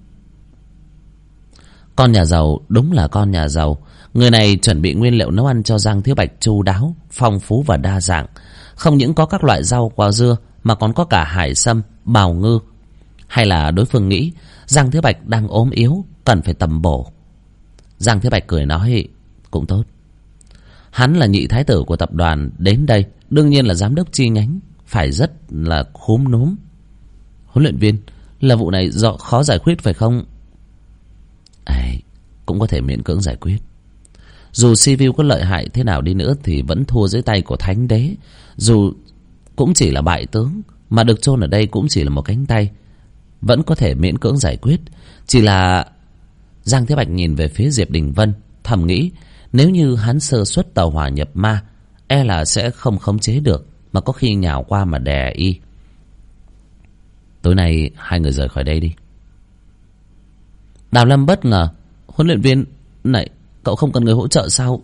Con nhà giàu đúng là con nhà giàu. Người này chuẩn bị nguyên liệu nấu ăn cho Giang Thế Bạch chu đáo, phong phú và đa dạng. Không những có các loại rau quả dưa, mà còn có cả hải sâm, bào ngư. Hay là đối phương nghĩ Giang Thế Bạch đang ốm yếu, cần phải tầm bổ. Giang Thế Bạch cười nói, cũng tốt. Hắn là nhị thái tử của tập đoàn, đến đây đương nhiên là giám đốc chi nhánh, phải rất là khúm núm. Huấn luyện viên, là vụ này khó giải quyết phải không? Cũng có thể miễn cưỡng giải quyết. Dù Sivu có lợi hại thế nào đi nữa thì vẫn thua dưới tay của thánh đế. Dù cũng chỉ là bại tướng, mà được chôn ở đây cũng chỉ là một cánh tay, vẫn có thể miễn cưỡng giải quyết. Chỉ là Giang Thế Bạch nhìn về phía Diệp Đình Vân, thầm nghĩ nếu như hắn sơ suất tàu hỏa nhập ma, e là sẽ không khống chế được, mà có khi nhào qua mà đè y. Tối nay hai người rời khỏi đây đi. Đào Lâm bất ngờ: huấn luyện viên này, cậu không cần người hỗ trợ sao?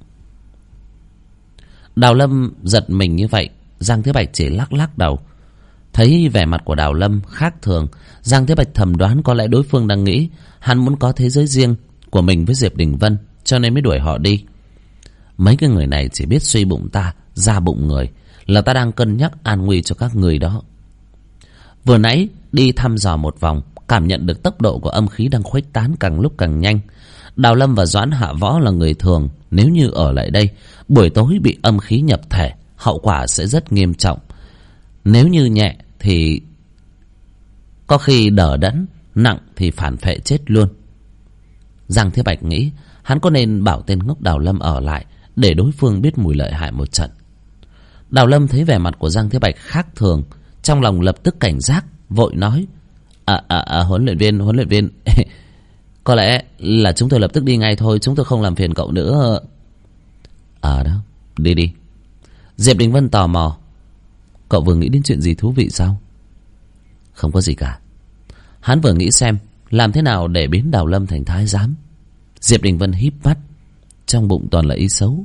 Đào Lâm giật mình như vậy, Giang Thế Bạch chỉ lắc lắc đầu. Thấy vẻ mặt của Đào Lâm khác thường, Giang Thế Bạch thầm đoán có lẽ đối phương đang nghĩ hắn muốn có thế giới riêng của mình với Diệp Đình Vân, cho nên mới đuổi họ đi. Mấy cái người này chỉ biết suy bụng ta ra bụng người, là ta đang cân nhắc an nguy cho các người đó. Vừa nãy đi thăm dò một vòng, cảm nhận được tốc độ của âm khí đang khuếch tán càng lúc càng nhanh. Đào Lâm và Doãn Hạ Võ là người thường, nếu như ở lại đây, buổi tối bị âm khí nhập thể, hậu quả sẽ rất nghiêm trọng. Nếu như nhẹ thì có khi đờ đẫn, nặng thì phản phệ chết luôn. Giang Thế Bạch nghĩ hắn có nên bảo tên ngốc Đào Lâm ở lại để đối phương biết mùi lợi hại một trận. Đào Lâm thấy vẻ mặt của Giang Thế Bạch khác thường, trong lòng lập tức cảnh giác, vội nói: huấn luyện viên có lẽ là chúng tôi lập tức đi ngay thôi, chúng tôi không làm phiền cậu nữa. Đó, đi. Diệp Đình Vân tò mò: cậu vừa nghĩ đến chuyện gì thú vị sao? Không có gì cả. Hắn vừa nghĩ xem làm thế nào để biến Đào Lâm thành thái giám. Diệp Đình Vân híp mắt, trong bụng toàn là ý xấu.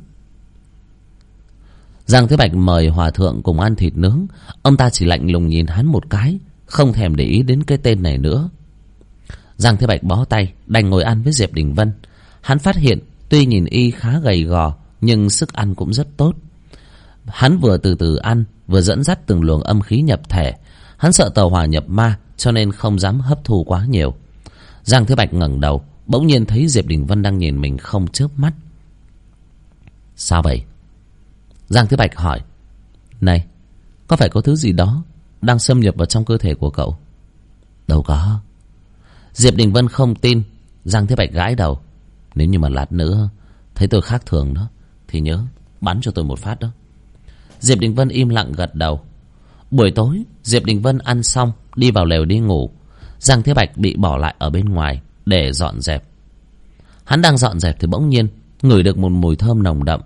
Giang Thế Bạch mời hòa thượng cùng ăn thịt nướng, ông ta chỉ lạnh lùng nhìn hắn một cái, không thèm để ý đến cái tên này nữa. Giang Thế Bạch bó tay đành ngồi ăn với Diệp Đình Vân. Hắn phát hiện tuy nhìn y khá gầy gò, nhưng sức ăn cũng rất tốt. Hắn vừa từ từ ăn, vừa dẫn dắt từng luồng âm khí nhập thể. Hắn sợ tàu hỏa nhập ma, cho nên không dám hấp thu quá nhiều. Giang Thế Bạch ngẩng đầu, bỗng nhiên thấy Diệp Đình Vân đang nhìn mình không chớp mắt. Sao vậy? Giang Thế Bạch hỏi. Này, có phải có thứ gì đó đang xâm nhập vào trong cơ thể của cậu? Đâu có. Diệp Đình Vân không tin. Giang Thế Bạch gãi đầu. Nếu như mà lát nữa thấy tôi khác thường đó, thì nhớ bắn cho tôi một phát đó. Diệp Đình Vân im lặng gật đầu. Buổi tối Diệp Đình Vân ăn xong đi vào lều đi ngủ. Giang Thế Bạch bị bỏ lại ở bên ngoài để dọn dẹp. Hắn đang dọn dẹp thì bỗng nhiên ngửi được một mùi thơm nồng đậm.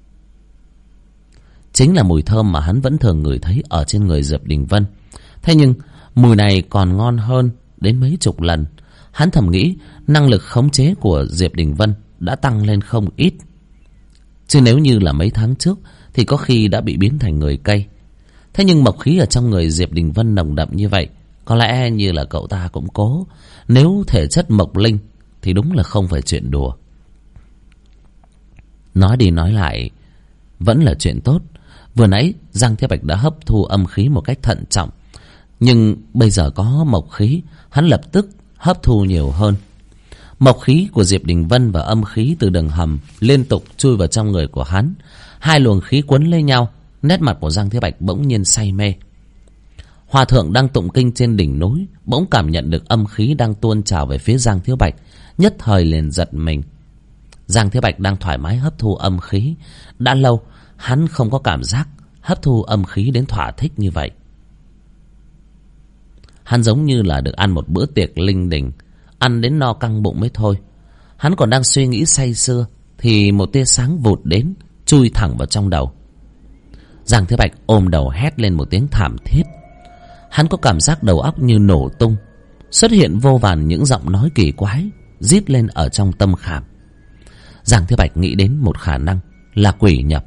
Chính là mùi thơm mà hắn vẫn thường ngửi thấy ở trên người Diệp Đình Vân. Thế nhưng mùi này còn ngon hơn đến mấy chục lần. Hắn thầm nghĩ năng lực khống chế của Diệp Đình Vân đã tăng lên không ít. Chứ nếu như là mấy tháng trước thì có khi đã bị biến thành người cây. Thế nhưng mộc khí ở trong người Diệp Đình Vân nồng đậm như vậy, có lẽ như là cậu ta cũng cố. Nếu thể chất mộc linh thì đúng là không phải chuyện đùa. Nói đi nói lại vẫn là chuyện tốt. Vừa nãy Giang Thế Bạch đã hấp thu âm khí một cách thận trọng, nhưng bây giờ có mộc khí, hắn lập tức hấp thu nhiều hơn. Mộc khí của Diệp Đình Vân và âm khí từ đường hầm liên tục chui vào trong người của hắn. Hai luồng khí quấn lấy nhau. Nét mặt của Giang Thế Bạch bỗng nhiên say mê. Hòa thượng đang tụng kinh trên đỉnh núi bỗng cảm nhận được âm khí đang tuôn trào về phía Giang Thế Bạch, nhất thời liền giật mình. Giang Thế Bạch đang thoải mái hấp thu âm khí. Đã lâu hắn không có cảm giác hấp thu âm khí đến thỏa thích như vậy. Hắn giống như là được ăn một bữa tiệc linh đình, ăn đến no căng bụng mới thôi. Hắn còn đang suy nghĩ say sưa thì một tia sáng vụt đến, chui thẳng vào trong đầu. Giang Thế Bạch ôm đầu hét lên một tiếng thảm thiết. Hắn có cảm giác đầu óc như nổ tung. Xuất hiện vô vàn những giọng nói kỳ quái rít lên ở trong tâm khảm. Giang Thế Bạch nghĩ đến một khả năng là quỷ nhập.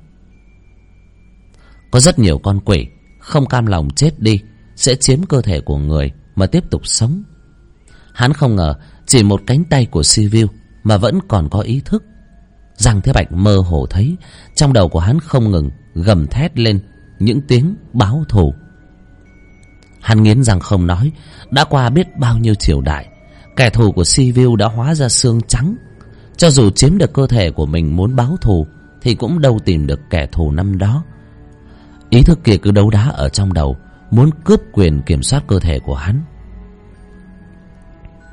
Có rất nhiều con quỷ không cam lòng chết đi, sẽ chiếm cơ thể của người mà tiếp tục sống. Hắn không ngờ chỉ một cánh tay của Sivu mà vẫn còn có ý thức. Giang Thế Bạch mơ hồ thấy trong đầu của hắn không ngừng gầm thét lên những tiếng báo thù. Hắn nghiến răng không nói. Đã qua biết bao nhiêu triều đại, kẻ thù của Sivu đã hóa ra xương trắng. Cho dù chiếm được cơ thể của mình muốn báo thù thì cũng đâu tìm được kẻ thù năm đó. Ý thức kia cứ đấu đá ở trong đầu, muốn cướp quyền kiểm soát cơ thể của hắn.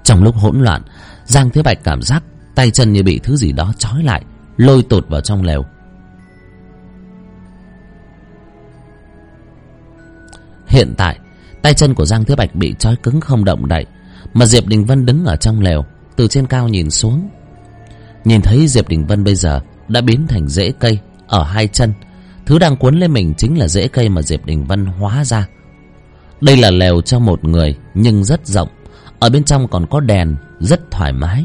Trong lúc hỗn loạn, Giang Thế Bạch cảm giác tay chân như bị thứ gì đó trói lại, lôi tụt vào trong lều. Hiện tại tay chân của Giang Thế Bạch bị trói cứng không động đậy, mà Diệp Đình Vân đứng ở trong lều, từ trên cao nhìn xuống. Nhìn thấy Diệp Đình Vân bây giờ đã biến thành rễ cây ở hai chân. Thứ đang cuốn lấy mình chính là rễ cây mà Diệp Đình Vân hóa ra. Đây là lều cho một người nhưng rất rộng, ở bên trong còn có đèn, rất thoải mái.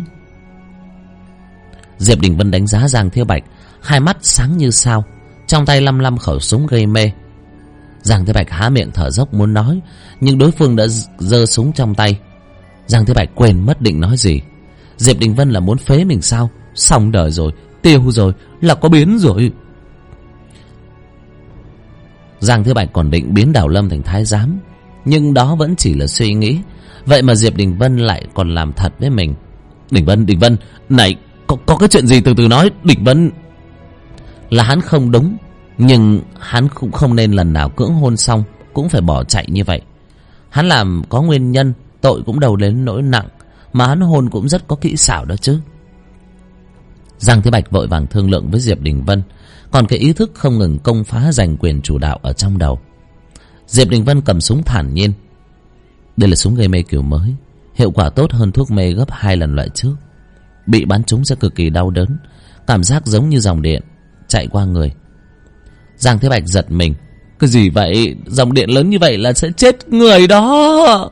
Diệp Đình Vân đánh giá Giang Thế Bạch, hai mắt sáng như sao, trong tay lăm lăm khẩu súng gây mê. Giang Thế Bạch há miệng thở dốc muốn nói, nhưng đối phương đã giơ súng trong tay. Giang Thế Bạch quên mất định nói gì. Diệp Đình Vân là muốn phế mình sao? Xong đời rồi, tiêu rồi, là có biến rồi. Giang Thế Bạch còn định biến Đào Lâm thành thái giám, nhưng đó vẫn chỉ là suy nghĩ. Vậy mà Diệp Đình Vân lại còn làm thật với mình. Đình Vân, này, có cái chuyện gì từ từ nói. Đình Vân. Là hắn không đúng, nhưng hắn cũng không nên lần nào cưỡng hôn xong cũng phải bỏ chạy như vậy. Hắn làm có nguyên nhân, tội cũng đâu đến nỗi nặng, mà hắn hôn cũng rất có kỹ xảo đó chứ. Giang Thế Bạch vội vàng thương lượng với Diệp Đình Vân, còn cái ý thức không ngừng công phá giành quyền chủ đạo ở trong đầu. Diệp Đình Vân cầm súng thản nhiên. Đây là súng gây mê kiểu mới, hiệu quả tốt hơn thuốc mê gấp 2 lần loại trước. Bị bắn trúng sẽ cực kỳ đau đớn, cảm giác giống như dòng điện chạy qua người. Giang Thế Bạch giật mình. Cái gì vậy? Dòng điện lớn như vậy là sẽ chết người đó.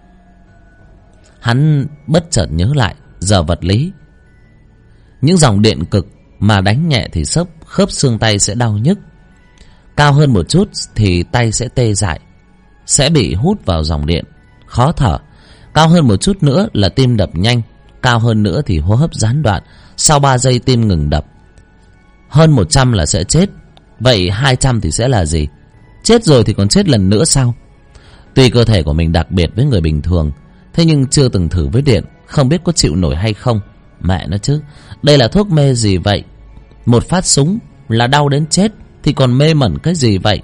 Hắn bất chợt nhớ lại giờ vật lý. Những dòng điện cực mà đánh nhẹ thì khớp xương tay sẽ đau nhức, cao hơn một chút thì tay sẽ tê dại, sẽ bị hút vào dòng điện, khó thở. Cao hơn một chút nữa là tim đập nhanh, cao hơn nữa thì hô hấp gián đoạn, sau 3 giây tim ngừng đập. Hơn 100 là sẽ chết. Vậy 200 thì sẽ là gì? Chết rồi thì còn chết lần nữa sao? Tuy cơ thể của mình đặc biệt với người bình thường, thế nhưng chưa từng thử với điện, không biết có chịu nổi hay không. Mẹ nó chứ, đây là thuốc mê gì vậy? Một phát súng là đau đến chết, thì còn mê mẩn cái gì vậy?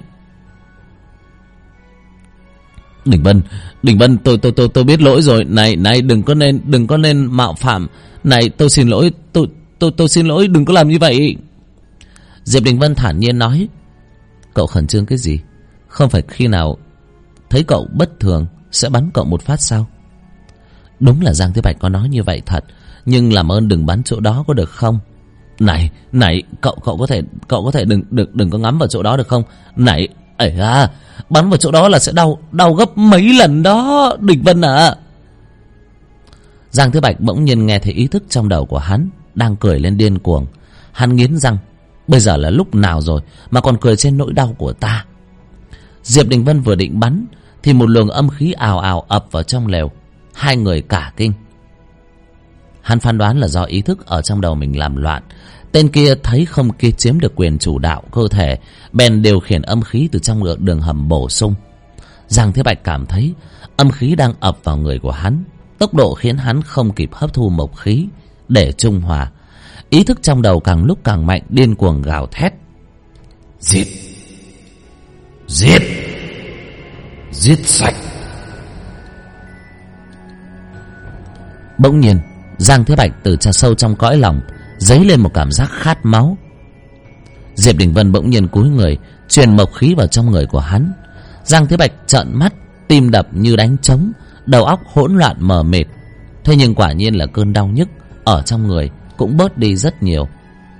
Đình Vân, tôi biết lỗi rồi. Này, đừng có nên mạo phạm. Này, tôi xin lỗi, tôi xin lỗi, đừng có làm như vậy. Diệp Đình Vân thản nhiên nói. Cậu khẩn trương cái gì? Không phải khi nào thấy cậu bất thường sẽ bắn cậu một phát sao? Đúng là Giang Thế Bạch có nói như vậy thật, nhưng làm ơn đừng bắn chỗ đó có được không? Này, cậu có thể đừng có ngắm vào chỗ đó được không? Này, bắn vào chỗ đó là sẽ đau gấp mấy lần đó, Đình Vân à. Giang Thế Bạch bỗng nhiên nghe thấy ý thức trong đầu của hắn đang cười lên điên cuồng. Hắn nghiến răng, bây giờ là lúc nào rồi mà còn cười trên nỗi đau của ta? Diệp Đình Vân vừa định bắn thì một luồng âm khí ào ào ập vào trong lều. Hai người cả kinh. Hắn phán đoán là do ý thức ở trong đầu mình làm loạn. Tên kia thấy không kia chiếm được quyền chủ đạo cơ thể, bèn điều khiển âm khí từ trong đường hầm bổ sung. Giang Thế Bạch cảm thấy âm khí đang ập vào người của hắn, tốc độ khiến hắn không kịp hấp thu mộc khí để trung hòa. Ý thức trong đầu càng lúc càng mạnh, điên cuồng gào thét. Giết sạch. Bỗng nhiên Giang Thế Bạch từ sâu trong cõi lòng dấy lên một cảm giác khát máu. Diệp Đình Vân bỗng nhiên cúi người truyền mộc khí vào trong người của hắn. Giang Thế Bạch trợn mắt, tim đập như đánh trống, đầu óc hỗn loạn mờ mịt. Thế nhưng quả nhiên là cơn đau nhức ở trong người cũng bớt đi rất nhiều.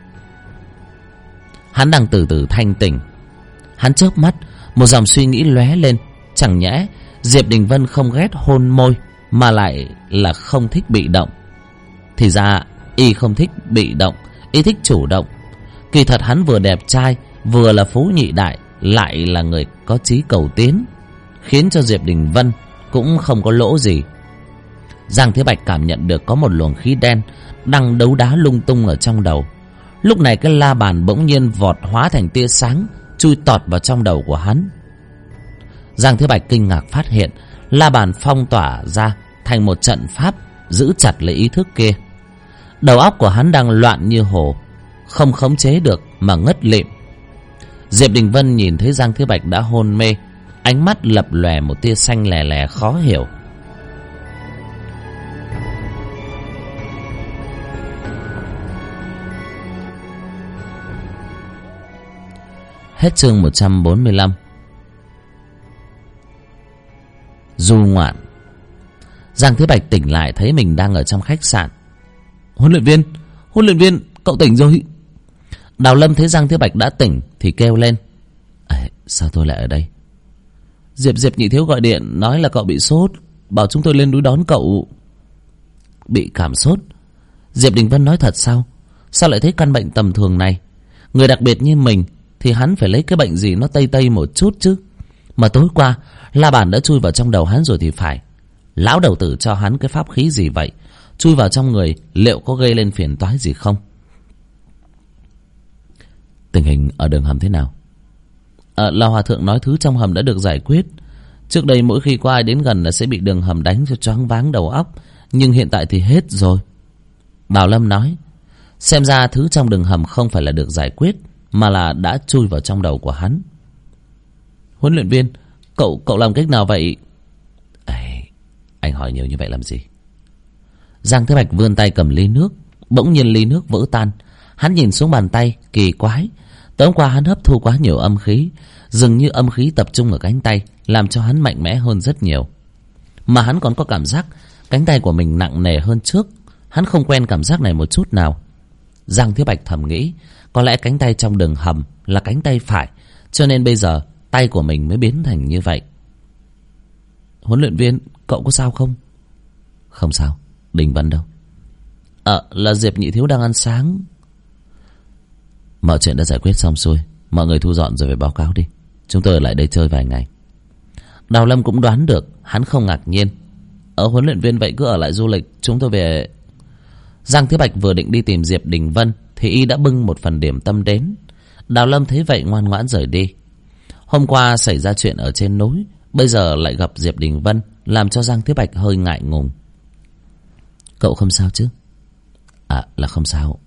Hắn đang từ từ thanh tỉnh. Hắn chớp mắt, một dòng suy nghĩ lóe lên. Chẳng nhẽ Diệp Đình Vân không ghét hôn môi, mà lại là không thích bị động. Thì ra y không thích bị động, y thích chủ động. Kỳ thật hắn vừa đẹp trai, vừa là phú nhị đại, lại là người có chí cầu tiến, khiến cho Diệp Đình Vân cũng không có lỗ gì. Giang Thế Bạch cảm nhận được có một luồng khí đen đang đấu đá lung tung ở trong đầu. Lúc này cái la bàn bỗng nhiên vọt hóa thành tia sáng, chui tọt vào trong đầu của hắn. Giang Thế Bạch kinh ngạc phát hiện la bàn phong tỏa ra thành một trận pháp giữ chặt lấy ý thức kia. Đầu óc của hắn đang loạn như hồ, không khống chế được mà ngất lịm. Diệp Đình Vân nhìn thấy Giang Thế Bạch đã hôn mê, ánh mắt lập lòe một tia xanh lè lè khó hiểu. Hết chương 145. Du ngoạn. Giang Thế Bạch tỉnh lại thấy mình đang ở trong khách sạn. Huấn luyện viên, cậu tỉnh rồi. Đào Lâm thấy Giang Thế Bạch đã tỉnh thì kêu lên. Sao tôi lại ở đây? Diệp nhị thiếu gọi điện nói là cậu bị sốt, bảo chúng tôi lên núi đón cậu. Bị cảm sốt? Diệp Đình Vân nói thật sao? Sao lại thấy căn bệnh tầm thường này? Người đặc biệt như mình thì hắn phải lấy cái bệnh gì nó tây một chút chứ. Mà tối qua La Bàn đã chui vào trong đầu hắn rồi thì phải. Lão đầu tử cho hắn cái pháp khí gì vậy? Chui vào trong người liệu có gây lên phiền toái gì không? Tình hình ở đường hầm thế nào? Là hòa thượng nói thứ trong hầm đã được giải quyết. Trước đây mỗi khi có ai đến gần là sẽ bị đường hầm đánh cho choáng váng đầu óc, nhưng hiện tại thì hết rồi. Đào Lâm nói. Xem ra thứ trong đường hầm không phải là được giải quyết, mà là đã chui vào trong đầu của hắn. Huấn luyện viên, cậu làm cách nào vậy? Anh hỏi nhiều như vậy làm gì? Giang Thế Bạch vươn tay cầm ly nước. Bỗng nhiên ly nước vỡ tan. Hắn nhìn xuống bàn tay, kỳ quái. Tối hôm qua hắn hấp thu quá nhiều âm khí, dường như âm khí tập trung ở cánh tay, làm cho hắn mạnh mẽ hơn rất nhiều. Mà hắn còn có cảm giác cánh tay của mình nặng nề hơn trước. Hắn không quen cảm giác này một chút nào. Giang Thế Bạch thầm nghĩ, có lẽ cánh tay trong đường hầm là cánh tay phải, cho nên bây giờ tay của mình mới biến thành như vậy. Huấn luyện viên, cậu có sao không? Không sao. Đình Vân đâu? Là Diệp nhị thiếu đang ăn sáng. Mọi chuyện đã giải quyết xong xuôi, mọi người thu dọn rồi về báo cáo đi. Chúng tôi ở lại đây chơi vài ngày. Đào Lâm cũng đoán được, hắn không ngạc nhiên. Huấn luyện viên, vậy cứ ở lại du lịch, chúng tôi về. Giang Thế Bạch vừa định đi tìm Diệp Đình Vân thì y đã bưng một phần điểm tâm đến. Đào Lâm thấy vậy ngoan ngoãn rời đi. Hôm qua xảy ra chuyện ở trên núi, bây giờ lại gặp Diệp Đình Vân, làm cho Giang Thế Bạch hơi ngại ngùng. Cậu không sao chứ? Là không sao.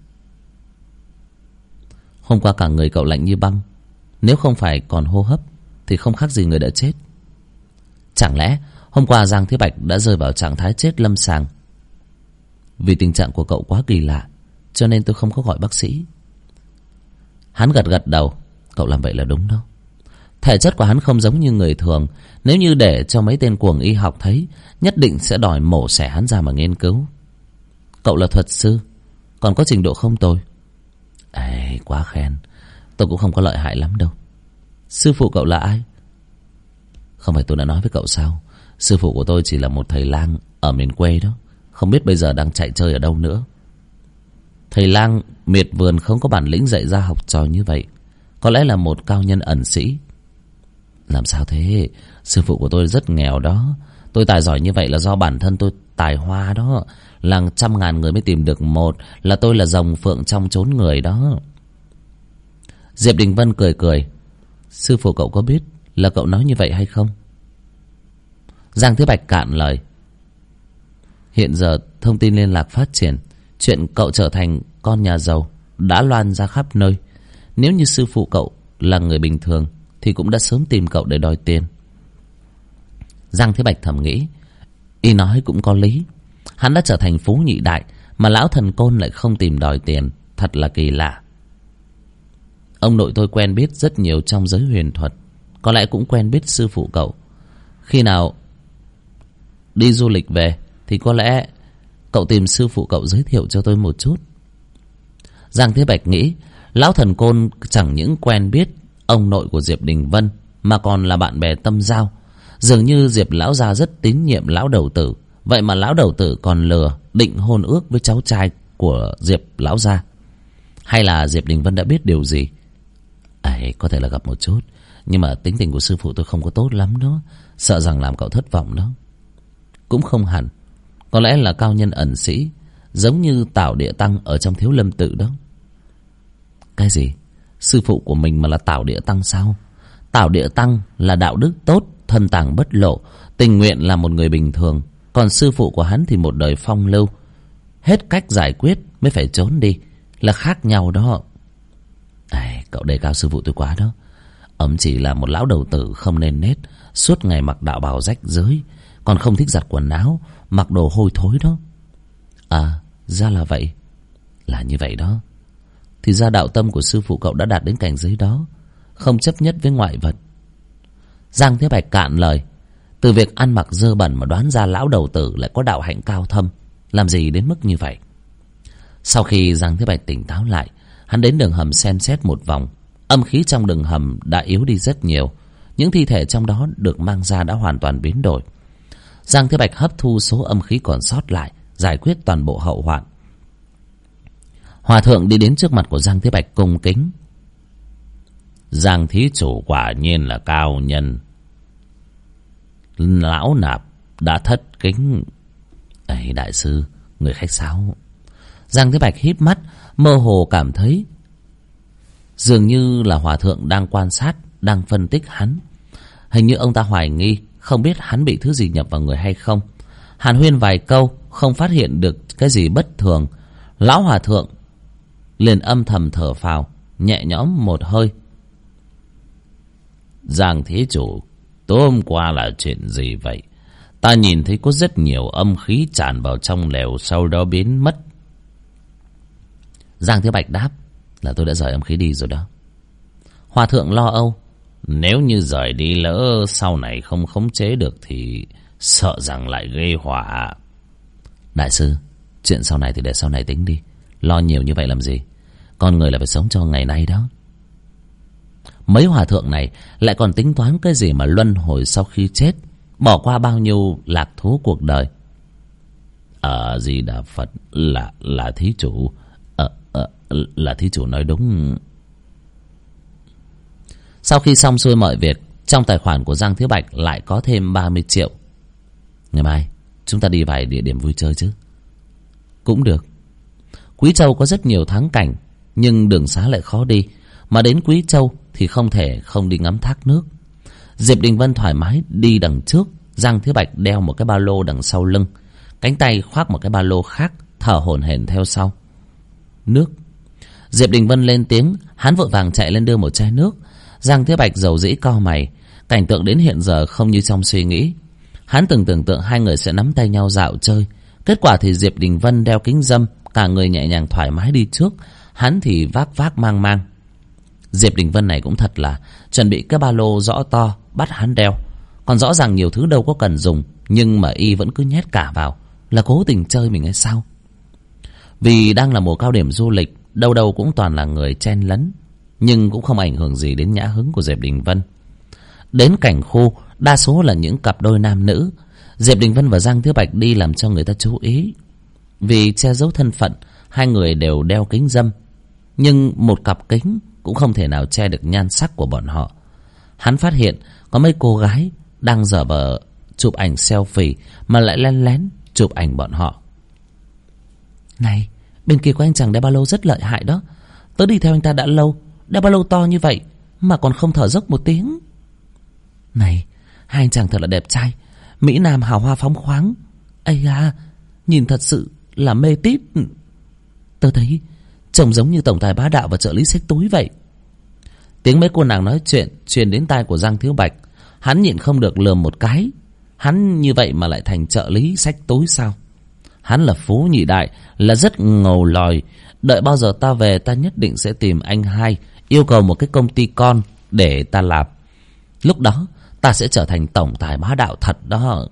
Hôm qua cả người cậu lạnh như băng, nếu không phải còn hô hấp thì không khác gì người đã chết. Chẳng lẽ hôm qua Giang Thế Bạch đã rơi vào trạng thái chết lâm sàng? Vì tình trạng của cậu quá kỳ lạ, cho nên tôi không có gọi bác sĩ. Hắn gật đầu. Cậu làm vậy là đúng đó. Thể chất của hắn không giống như người thường. Nếu như để cho mấy tên cuồng y học thấy, nhất định sẽ đòi mổ xẻ hắn ra mà nghiên cứu. Cậu là thuật sư, còn có trình độ không tồi. Quá khen. Tôi cũng không có lợi hại lắm đâu. Sư phụ cậu là ai? Không phải tôi đã nói với cậu sao? Sư phụ của tôi chỉ là một thầy lang ở miền quê đó, không biết bây giờ đang chạy chơi ở đâu nữa. Thầy lang miệt vườn không có bản lĩnh dạy ra học trò như vậy, có lẽ là một cao nhân ẩn sĩ. Làm sao thế? Sư phụ của tôi rất nghèo đó. Tôi tài giỏi như vậy là do bản thân tôi tài hoa đó. Làng 100.000 người mới tìm được một, là tôi là rồng phượng trong chốn người đó. Diệp Đình Vân cười. Sư phụ cậu có biết là cậu nói như vậy hay không? Giang Thế Bạch cạn lời. Hiện giờ thông tin liên lạc phát triển, chuyện cậu trở thành con nhà giàu đã loan ra khắp nơi. Nếu như sư phụ cậu là người bình thường thì cũng đã sớm tìm cậu để đòi tiền. Giang Thế Bạch thầm nghĩ, y nói cũng có lý. Hắn đã trở thành phú nhị đại mà lão thần côn lại không tìm đòi tiền, thật là kỳ lạ. Ông nội tôi quen biết rất nhiều trong giới huyền thuật, có lẽ cũng quen biết sư phụ cậu. Khi nào đi du lịch về thì có lẽ cậu tìm sư phụ cậu giới thiệu cho tôi một chút. Giang Thế Bạch nghĩ, lão thần côn chẳng những quen biết ông nội của Diệp Đình Vân mà còn là bạn bè tâm giao. Dường như Diệp lão gia rất tín nhiệm lão đầu tử, vậy mà lão đầu tử còn lừa định hôn ước với cháu trai của Diệp lão gia. Hay là Diệp Đình Vân đã biết điều gì? Có thể là gặp một chút, nhưng mà tính tình của sư phụ tôi không có tốt lắm đó, sợ rằng làm cậu thất vọng đó. Cũng không hẳn, có lẽ là cao nhân ẩn sĩ, giống như Tảo Địa Tăng ở trong Thiếu Lâm Tự đó. Cái gì? Sư phụ của mình mà là Tảo Địa Tăng sao? Tảo Địa Tăng là đạo đức tốt, thân tàng bất lộ, tình nguyện là một người bình thường. Còn sư phụ của hắn thì một đời phong lưu, hết cách giải quyết mới phải trốn đi, là khác nhau đó. Cậu đề cao sư phụ tôi quá đó. Ông chỉ là một lão đầu tử không nên nết, suốt ngày mặc đạo bào rách rưới, còn không thích giặt quần áo, mặc đồ hôi thối đó. Ra là vậy. Là như vậy đó. Thì ra đạo tâm của sư phụ cậu đã đạt đến cảnh giới đó, không chấp nhất với ngoại vật. Giang Thế Bạch cạn lời. Từ việc ăn mặc dơ bẩn mà đoán ra lão đầu tử lại có đạo hạnh cao thâm, làm gì đến mức như vậy. Sau khi Giang Thế Bạch tỉnh táo lại, hắn đến đường hầm xem xét một vòng. Âm khí trong đường hầm đã yếu đi rất nhiều. Những thi thể trong đó được mang ra đã hoàn toàn biến đổi. Giang Thế Bạch hấp thu số âm khí còn sót lại, giải quyết toàn bộ hậu hoạn. Hòa thượng đi đến trước mặt của Giang Thế Bạch cung kính. Giang thí chủ quả nhiên là cao nhân. Lão nạp đã thất kính. Ấy đại sư, người khách sáo. Giang Thế Bạch híp mắt, mơ hồ cảm thấy dường như là hòa thượng đang quan sát, đang phân tích hắn. Hình như ông ta hoài nghi, không biết hắn bị thứ gì nhập vào người hay không. Hàn huyên vài câu, không phát hiện được cái gì bất thường. Lão hòa thượng liền âm thầm thở phào, nhẹ nhõm một hơi. Giang thí chủ, tối hôm qua là chuyện gì vậy? Ta nhìn thấy có rất nhiều âm khí tràn vào trong lều, sau đó biến mất. Giang Thế Bạch đáp là tôi đã rời âm khí đi rồi đó. Hòa thượng lo âu. Nếu như rời đi lỡ sau này không khống chế được thì sợ rằng lại gây họa. Đại sư, chuyện sau này thì để sau này tính đi. Lo nhiều như vậy làm gì? Con người là phải sống cho ngày nay đó. Mấy hòa thượng này lại còn tính toán cái gì mà luân hồi sau khi chết, bỏ qua bao nhiêu lạc thú cuộc đời. Di Đà Phật, là thí chủ. Là thí chủ nói đúng. Sau khi xong xuôi mọi việc, trong tài khoản của Giang Thế Bạch lại có thêm 30 triệu. Ngày mai chúng ta đi vài địa điểm vui chơi chứ? Cũng được. Quý Châu có rất nhiều thắng cảnh, nhưng đường xá lại khó đi. Mà đến Quý Châu thì không thể không đi ngắm thác nước. Diệp Đình Vân thoải mái đi đằng trước, Giang Thế Bạch đeo một cái ba lô đằng sau lưng, cánh tay khoác một cái ba lô khác, thở hổn hển theo sau. Nước. Diệp Đình Vân lên tiếng, hắn vội vàng chạy lên đưa một chai nước. Giang Thế Bạch dầu dĩ cau mày, cảnh tượng đến hiện giờ không như trong suy nghĩ. Hắn từng tưởng tượng hai người sẽ nắm tay nhau dạo chơi, kết quả thì Diệp Đình Vân đeo kính râm, cả người nhẹ nhàng thoải mái đi trước, hắn thì vác vác mang mang. Diệp Đình Vân này cũng thật là chuẩn bị cái ba lô rõ to bắt hắn đeo, còn rõ ràng nhiều thứ đâu có cần dùng, nhưng mà y vẫn cứ nhét cả vào, là cố tình chơi mình hay sao? Vì đang là mùa cao điểm du lịch, đâu đâu cũng toàn là người chen lấn, nhưng cũng không ảnh hưởng gì đến nhã hứng của Diệp Đình Vân. Đến cảnh khu, đa số là những cặp đôi nam nữ. Diệp Đình Vân và Giang Thế Bạch đi làm cho người ta chú ý. Vì che giấu thân phận, hai người đều đeo kính râm, nhưng một cặp kính cũng không thể nào che được nhan sắc của bọn họ. Hắn phát hiện có mấy cô gái đang dở vờ chụp ảnh selfie mà lại lén lén chụp ảnh bọn họ. Này, bên kia có anh chàng đeo ba lô rất lợi hại đó. Tớ đi theo anh ta đã lâu, đeo ba lô to như vậy mà còn không thở dốc một tiếng. Này, hai anh chàng thật là đẹp trai, mỹ nam hào hoa phóng khoáng. Ây da, nhìn thật sự là mê tít. Tớ thấy trông giống như tổng tài bá đạo và trợ lý xách túi vậy. Tiếng mấy cô nàng nói chuyện truyền đến tai của Giang Thiếu Bạch. Hắn nhịn không được lườm một cái. Hắn như vậy mà lại thành trợ lý xách túi sao? Hắn là phú nhị đại, là rất ngầu lòi. Đợi bao giờ ta về, ta nhất định sẽ tìm anh hai, yêu cầu một cái công ty con để ta làm. Lúc đó ta sẽ trở thành tổng tài bá đạo thật đó.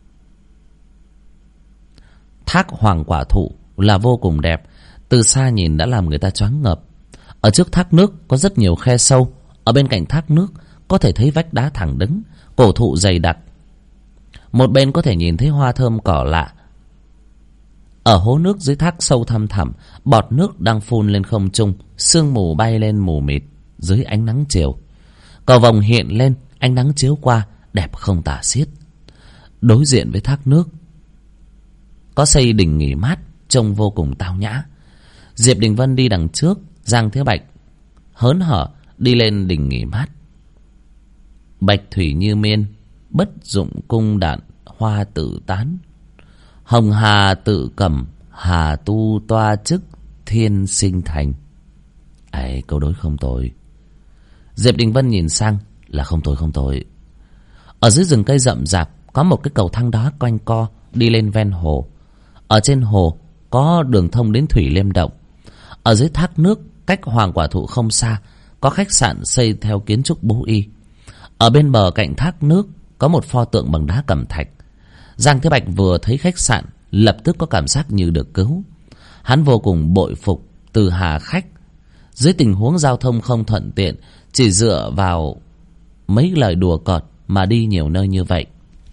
Thác Hoàng Quả Thụ là vô cùng đẹp, từ xa nhìn đã làm người ta choáng ngợp. Ở trước thác nước có rất nhiều khe sâu, ở bên cạnh thác nước có thể thấy vách đá thẳng đứng, cổ thụ dày đặc. Một bên có thể nhìn thấy hoa thơm cỏ lạ. Ở hố nước dưới thác sâu thăm thẳm, bọt nước đang phun lên không trung, sương mù bay lên mù mịt dưới ánh nắng chiều. Cầu vồng hiện lên, ánh nắng chiếu qua đẹp không tả xiết. Đối diện với thác nước có xây đình nghỉ mát, trông vô cùng tao nhã. Diệp Đình Vân đi đằng trước, Giang Thế Bạch hớn hở đi lên đình nghỉ mát. Bạch thủy như miên, bất dụng cung đạn, hoa tự tán. Hồng hà tự cầm, hà tu toa chức, thiên sinh thành. Ấy, câu đối không tồi. Diệp Đình Vân nhìn sang là không tồi không tồi. Ở dưới rừng cây rậm rạp có một cái cầu thang đá quanh co đi lên ven hồ. Ở trên hồ có đường thông đến Thủy Liêm Động. Ở dưới thác nước cách Hoàng Quả Thụ không xa có khách sạn xây theo kiến trúc Bố Y. Ở bên bờ cạnh thác nước có một pho tượng bằng đá cẩm thạch. Giang Thế Bạch vừa thấy khách sạn lập tức có cảm giác như được cứu. Hắn vô cùng bội phục Từ Hà khách. Dưới tình huống giao thông không thuận tiện, chỉ dựa vào mấy lời đùa cợt mà đi nhiều nơi như vậy.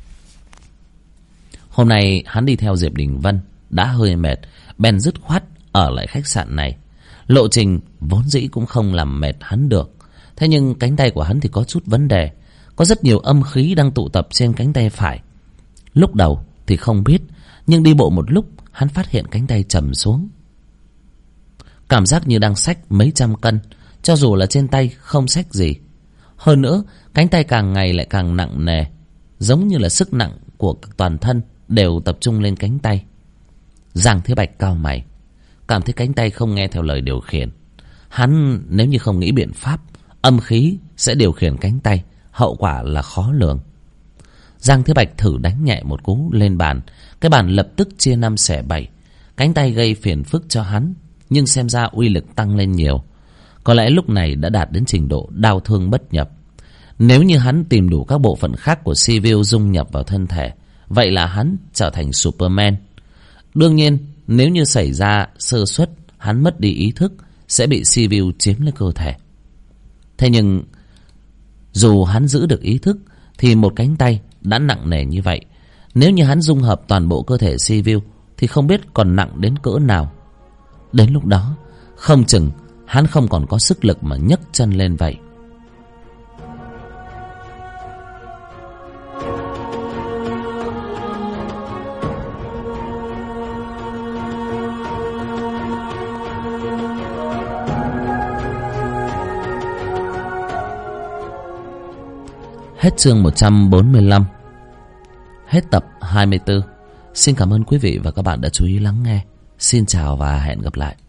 Hôm nay hắn đi theo Diệp Đình Vân đã hơi mệt, bèn dứt khoát ở lại khách sạn này. Lộ trình vốn dĩ cũng không làm mệt hắn được, thế nhưng cánh tay của hắn thì có chút vấn đề. Có rất nhiều âm khí đang tụ tập trên cánh tay phải. Lúc đầu thì không biết, nhưng đi bộ một lúc hắn phát hiện cánh tay trầm xuống. Cảm giác như đang xách mấy trăm cân, cho dù là trên tay không xách gì. Hơn nữa, cánh tay càng ngày lại càng nặng nề, giống như là sức nặng của toàn thân đều tập trung lên cánh tay. Giang Thế Bạch cau mày, cảm thấy cánh tay không nghe theo lời điều khiển. Hắn nếu như không nghĩ biện pháp, âm khí sẽ điều khiển cánh tay, hậu quả là khó lường. Giang Thế Bạch thử đánh nhẹ một cú lên bàn, cái bàn lập tức chia 5 xẻ 7. Cánh tay gây phiền phức cho hắn, nhưng xem ra uy lực tăng lên nhiều. Có lẽ lúc này đã đạt đến trình độ đau thương bất nhập. Nếu như hắn tìm đủ các bộ phận khác của Sivu dung nhập vào thân thể, vậy là hắn trở thành Superman. Đương nhiên, nếu như xảy ra sơ suất, hắn mất đi ý thức, sẽ bị Sivu chiếm lấy cơ thể. Thế nhưng, dù hắn giữ được ý thức, thì một cánh tay đã nặng nề như vậy. Nếu như hắn dung hợp toàn bộ cơ thể Sivu, thì không biết còn nặng đến cỡ nào. Đến lúc đó, không chừng hắn không còn có sức lực mà nhấc chân lên vậy. Hết chương 145. Hết tập 24. Xin cảm ơn quý vị và các bạn đã chú ý lắng nghe. Xin chào và hẹn gặp lại.